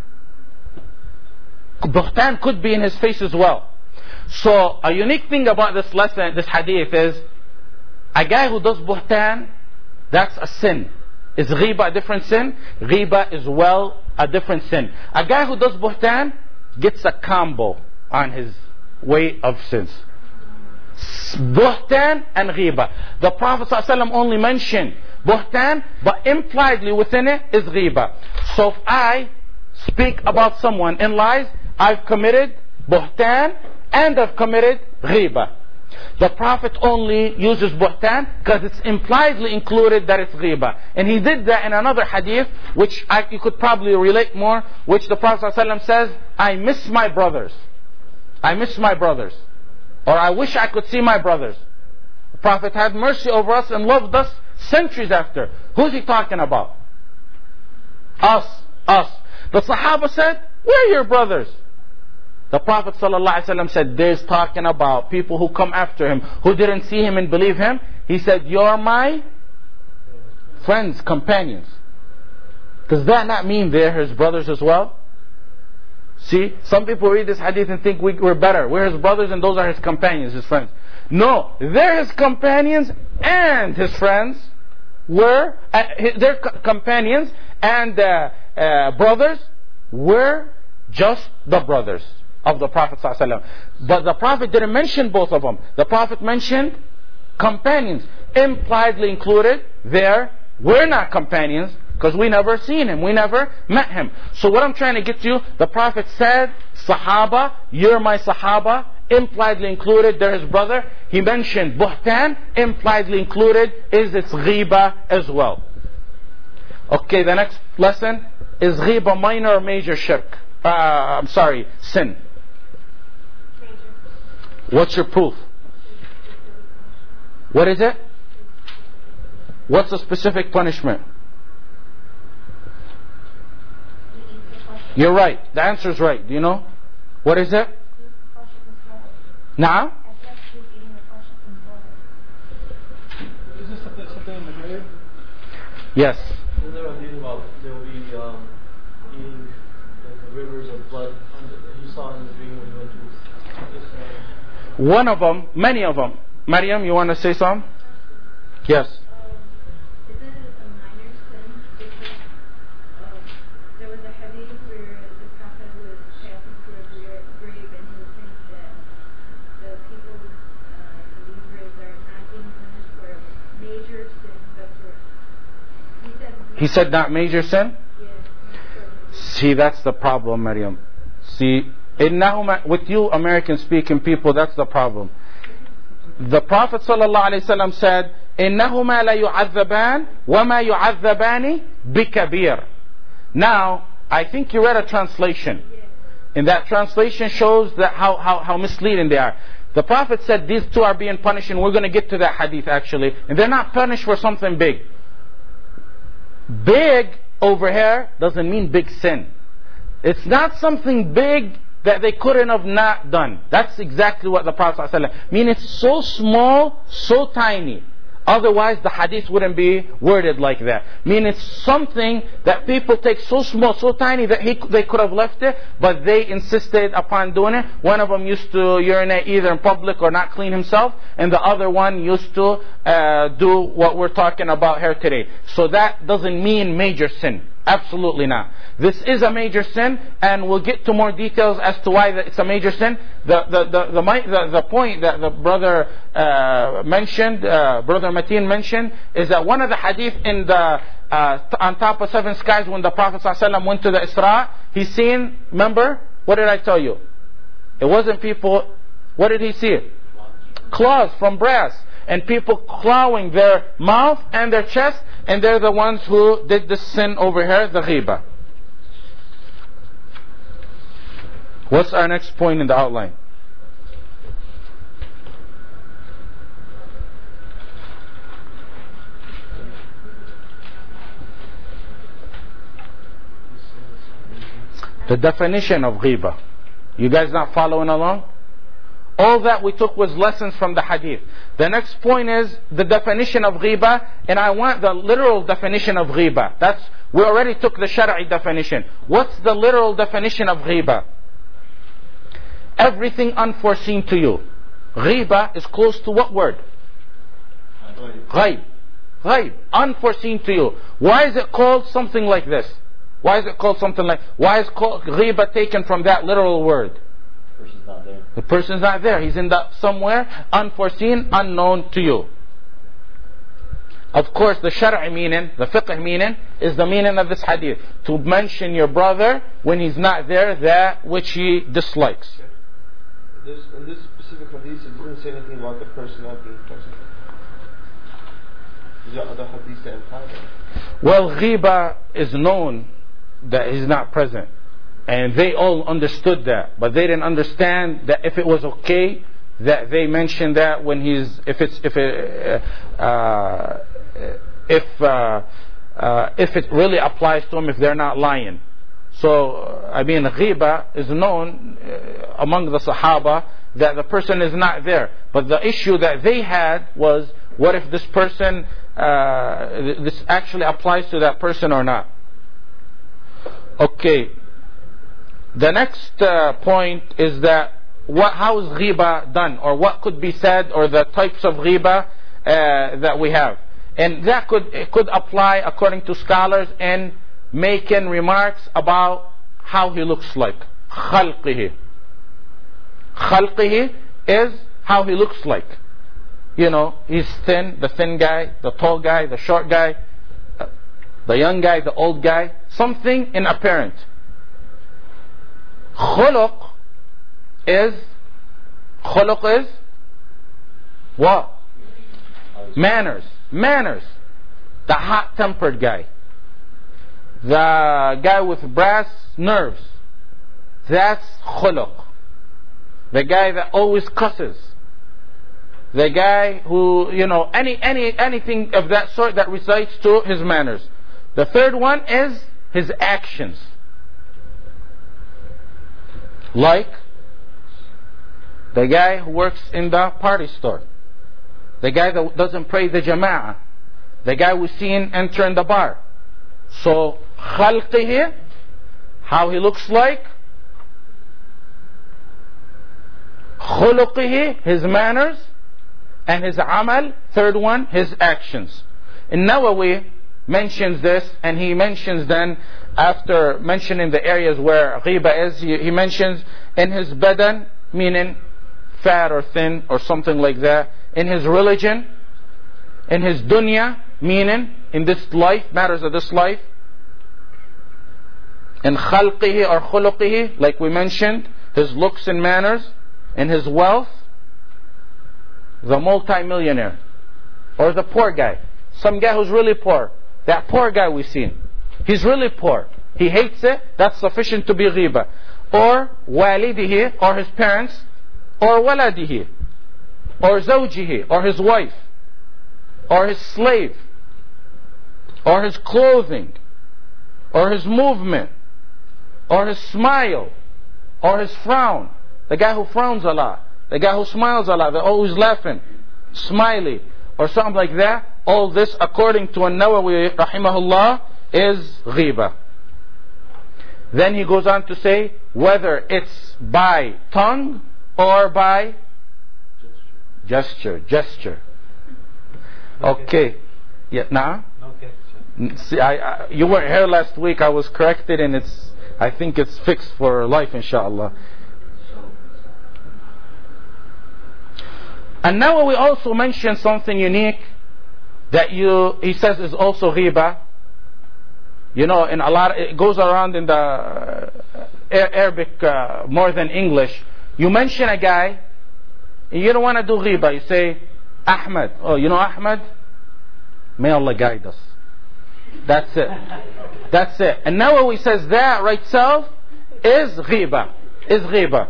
Buhtan could be in his face as well. So a unique thing about this lesson, this hadith is, a guy who does buhtan, that's a sin. Is ghiba a different sin? Ghiba is well a different sin. A guy who does buhtan gets a combo on his way of sins. Buhtan and ghiba. The Prophet ﷺ only mentioned buhtan, but impliedly within it is ghiba. So if I speak about someone in lies, I've committed buhtan and I've committed ghiba. The Prophet only uses buhtan because it's impliedly included that it's ghiba. And he did that in another hadith, which I, you could probably relate more, which the Prophet ﷺ says, I miss my brothers. I miss my brothers. Or I wish I could see my brothers. The Prophet had mercy over us and loved us centuries after. Who's he talking about? Us. Us. The Sahaba said, where are your brothers? The Prophet ﷺ said, there's talking about people who come after him, who didn't see him and believe him. He said, you're my friends, companions. Does that not mean they're his brothers as well? See, some people read this hadith and think we, we're better. We're his brothers and those are his companions, his friends. No, they're his companions and his friends were, uh, his, their co- companions and uh, uh, brothers were just the brothers of the Prophet ﷺ. But the Prophet didn't mention both of them. The Prophet mentioned companions. Impliedly included there, we're not companions because we never seen him. We never met him. So what I'm trying to get to you, the Prophet said, Sahaba, you're my Sahaba. Impliedly included, they're his brother. He mentioned Buhtan. Impliedly included is its ghiba as well. Okay, the next lesson is ghiba minor or major shirk? Uh, I'm sorry, sin. Major. What's your proof? What is it? What's the specific punishment? You're right. The answer is right. Do you know? What is it? Now? Is this something, something in the grave? Yes. Isn't there a hadith about there will be um, eating like the rivers of blood under, he saw in the dream when he went to his, his One of them, many of them. Maryam, you want to say something? Yes. Is it a minor sin because um, there was a hadith where the Prophet was passing through a gra- grave and he was saying that the people, uh, believers are not being punished for major sins. That's what he said. He said not major sin? Yeah. See, that's the problem, Maryam. See, innahuma, with you American speaking people, that's the problem. The Prophet ﷺ said, إِنَّهُمَا لَيُعَذَّبَانِ وَمَا يُعَذَّبَانِ بِكَبِيرٍ. Now, I think you read a translation. And that translation shows that how, how, how misleading they are. The Prophet said these two are being punished, and we're going to get to that hadith actually. And they're not punished for something big. Big over here doesn't mean big sin. It's not something big that they couldn't have not done. That's exactly what the Prophet ﷺ mean. It's so small, so tiny. Otherwise the hadith wouldn't be worded like that. Mean it's something that people take so small, so tiny that he, they could have left it, but they insisted upon doing it. One of them used to urinate either in public or not clean himself, and the other one used to uh, do what we're talking about here today. So that doesn't mean major sin. Absolutely not. This is a major sin, and we'll get to more details as to why it's a major sin. The the the the, the, the point that the brother uh, mentioned, uh, brother Mateen mentioned, is that one of the hadith in the uh, on top of seven skies when the Prophet ﷺ went to the Isra, he seen. Remember, what did I tell you? It wasn't people. What did he see? Claws from brass. And people clawing their mouth and their chest, and they're the ones who did the sin over here, the ghiba. What's our next point in the outline? The definition of ghiba. You guys not following along? All that we took was lessons from the hadith. The next point is the definition of ghiba, and I want the literal definition of ghiba. That's, we already took the Shari'i definition. What's the literal definition of ghiba? Everything unforeseen to you. Ghiba is close to what word? Ghaib. Ghaib. Unforeseen to you. Why is it called something like this? Why is it called something like, why is called ghiba taken from that literal word? The person's not there. The person's not there. He's in the somewhere unforeseen, unknown to you. Of course, the Shar'i meaning, the fiqh meaning, is the meaning of this hadith. To mention your brother when he's not there, that which he dislikes. This, in this specific hadith, it doesn't say anything about the person not being present. Is there other hadiths that imply that? Well, ghiba is known that he's not present. And they all understood that, but they didn't understand that if it was okay that they mentioned that when he's, if it's, if it, uh, if uh, uh, if it really applies to him, if they're not lying. So, I mean, ghiba is known uh, among the Sahaba that the person is not there. But the issue that they had was, what if this person uh, this actually applies to that person or not. Okay. The next uh, point is that what, how is ghiba done, or what could be said, or the types of ghiba uh, that we have. And that could, it could apply according to scholars in making remarks about how he looks like. Khalqihi. Khalqihi is how he looks like. You know, he's thin, the thin guy, the tall guy, the short guy, the young guy, the old guy. Something in apparent. Khuluq is, khuluq is what? Manners. Manners. The hot-tempered guy. The guy with brass nerves. That's khuluq. The guy that always cusses. The guy who, you know, any, any, anything of that sort that recites to his manners. The third one is his actions. Like the guy who works in the party store. The guy that doesn't pray the jama'ah. The guy we seen entering the bar. So, khalqihi, how he looks like. Khuluqihi, his manners. And his amal, third one, his actions. And Nawawi mentions this, and he mentions then, after mentioning the areas where ghiba is, he, he mentions in his badan, meaning fat or thin or something like that, in his religion, in his dunya, meaning in this life, matters of this life, in khalqihi or khuluqihi, like we mentioned, his looks and manners, in his wealth, the multi-millionaire, or the poor guy, some guy who's really poor, that poor guy we've seen, he's really poor, he hates it, that's sufficient to be ghiba. Or walidihi, or his parents, or waladihi, or zawjihi, or his wife, or his slave, or his clothing, or his movement, or his smile, or his frown, the guy who frowns a lot, the guy who smiles a lot, they're always laughing, smiley, or something like that. All this, according to An-Nawawi rahimahullah, is ghiba. Then he goes on to say whether it's by tongue or by gesture. Gesture. Okay. Yeah. Nah. Okay. See, I, I, you weren't here last week. I was corrected, and it's. I think it's fixed for life, inshallah. And now we also mention something unique that you, he says, is also ghiba. You know, in a lot, it goes around in the uh, Arabic uh, more than English. You mention a guy, and you don't want to do ghiba. You say, Ahmed. Oh, you know Ahmed? May Allah guide us. That's it. That's it. And now he says that right itself is ghiba. Is ghiba.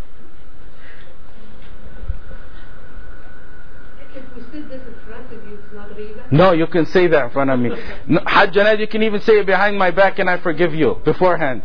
No, you can say that in front of me. No, Hajj Junaid, you can even say it behind my back and I forgive you beforehand.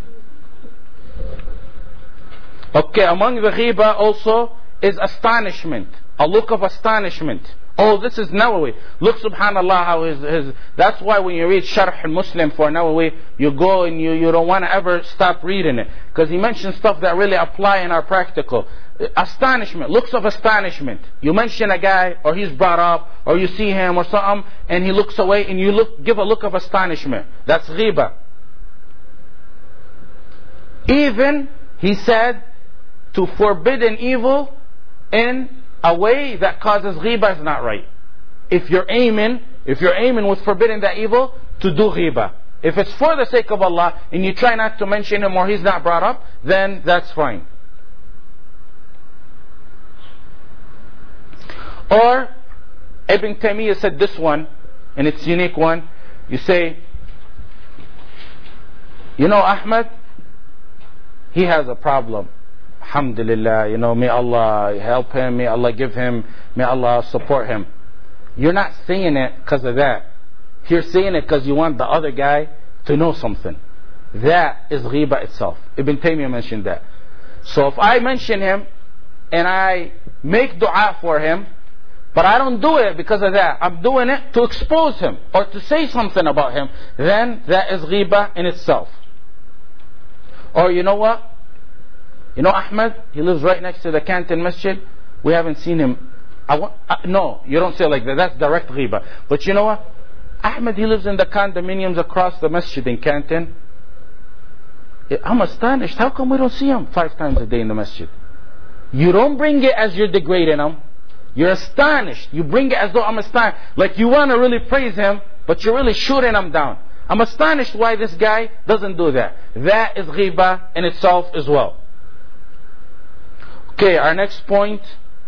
Okay, among the ghiba also is astonishment. A look of astonishment. Oh, this is Nawawi. Look, subhanallah, how his, his that's why when you read Sharh al-Muslim for Nawawi, you go and you, you don't want to ever stop reading it. Because he mentions stuff that really apply in our practical. Astonishment, looks of astonishment. You mention a guy, or he's brought up, or you see him or something, and he looks away, and you look, give a look of astonishment. That's ghiba. Even, he said, to forbid an evil in a way that causes ghiba is not right. If you're aiming, if you're aiming with forbidding that evil, to do ghiba. If it's for the sake of Allah, and you try not to mention him or he's not brought up, then that's fine. Or Ibn Taymiyyah said this one, and it's a unique one. You say, you know Ahmed, he has a problem. Alhamdulillah, you know, may Allah help him, may Allah give him, may Allah support him. You're not saying it because of that. You're saying it because you want the other guy to know something. That is ghiba itself. Ibn Taymiyyah mentioned that. So if I mention him and I make dua for him, but I don't do it because of that. I'm doing it to expose him or to say something about him. Then that is ghiba in itself. Or you know what? You know Ahmed? He lives right next to the Canton Masjid. We haven't seen him. I want, uh, no, you don't say it like that. That's direct ghiba. But you know what? Ahmed, he lives in the condominiums across the masjid in Canton. I'm astonished. How come we don't see him five times a day in the masjid? You don't bring it as you're degrading him. You're astonished. You bring it as though I'm astonished. Like you want to really praise him, but you're really shooting him down. I'm astonished why this guy doesn't do that. That is ghiba in itself as well. Okay, our next point.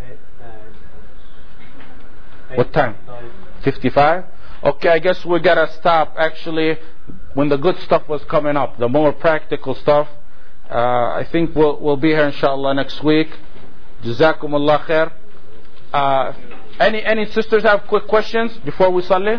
What time? fifty-five? Okay, I guess we gotta stop actually when the good stuff was coming up, the more practical stuff. Uh, I think we'll, we'll be here inshallah next week. Jazakumullah khair. Uh, any, any sisters have quick questions before we salli?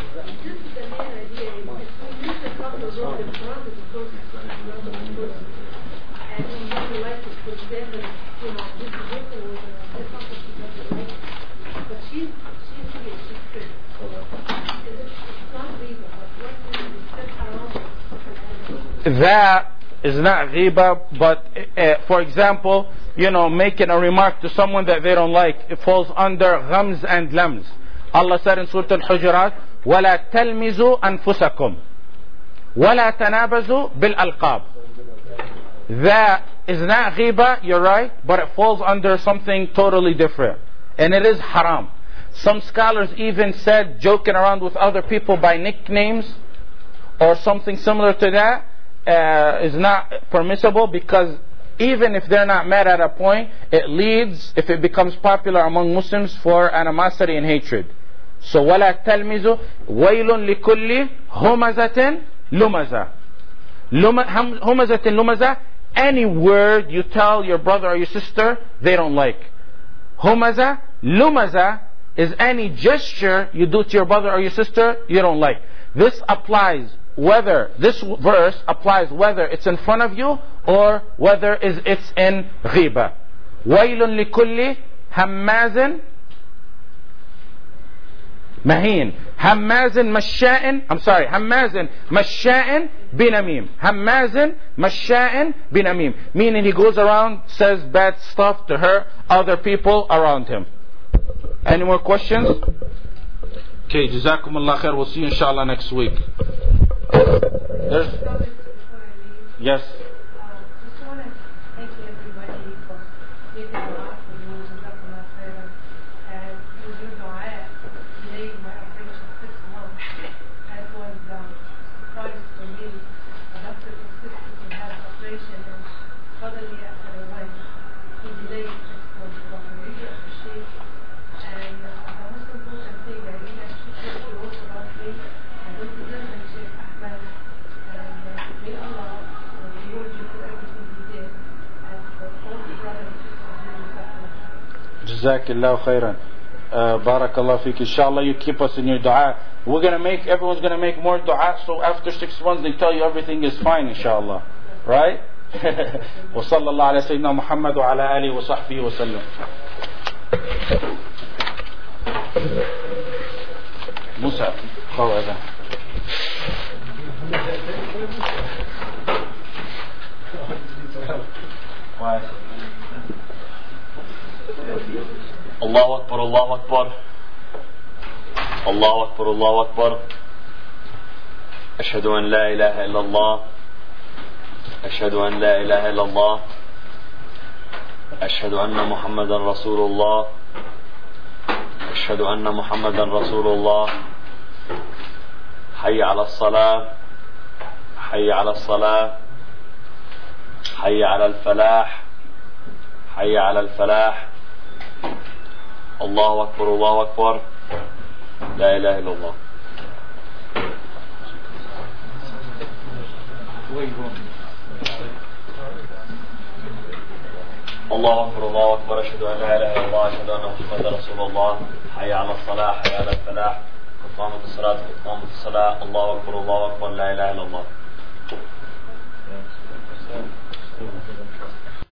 That is not ghiba, but uh, for example, you know, making a remark to someone that they don't like, it falls under ghams and lams. Allah said in Surah Al-Hujurat, وَلَا تَلْمِزُوا أَنفُسَكُمْ وَلَا تَنَابَزُوا بِالْأَلْقَابِ. That is not ghiba, you're right, but it falls under something totally different. And it is haram. Some scholars even said joking around with other people by nicknames or something similar to that uh, is not permissible, because even if they're not mad at a point, it leads, if it becomes popular among Muslims, for animosity and hatred. So وَلَا تَلْمِزُوا وَيْلٌ لِكُلِّ هُمَزَةٍ لُمَزَةٍ. هُمَزَةٍ لُمَزَةٍ. Any word you tell your brother or your sister they don't like. Humaza, lumaza is any gesture you do to your brother or your sister you don't like. This applies whether, this verse applies whether it's in front of you or whether it's in ghiba. وَيْلٌ لِكُلِّ هَمَّازٍ مهين هماز مشاء I'm sorry هماز مشاء بنميم هماز مشاء بنميم, meaning he goes around, says bad stuff to her, other people around him. Any more questions? Okay, Jazakumullah khair. We'll see you inshallah next week. There's, yes. Jazakallah khairan. Uh, Barakallah feek. Inshallah you keep us in your dua. We're gonna make, everyone's gonna make more dua, so after six months they tell you everything is fine inshallah. Right? Wa sallallahu ala sayyidina Muhammad wa ala alihi wa sahbihi wa sallam. Musa, khawada. Why? الله أكبر الله أكبر الله أكبر الله أكبر أشهد أن لا إله إلا الله أشهد أن لا إله إلا الله أشهد أن محمدا رسول الله أشهد أن محمدا رسول الله حي على الصلاة حي على الصلاة حي على الفلاح حي على الفلاح الله أكبر الله أكبر لا إله إلا الله. الله أكبر الله أكبر أشهد أن لا إله إلا الله أشهد أن محمدا رسول الله حي على الصلاة حي على الفلاح قد قامت الصلاة قد قامت الصلاة الله أكبر الله أكبر لا إله إلا الله.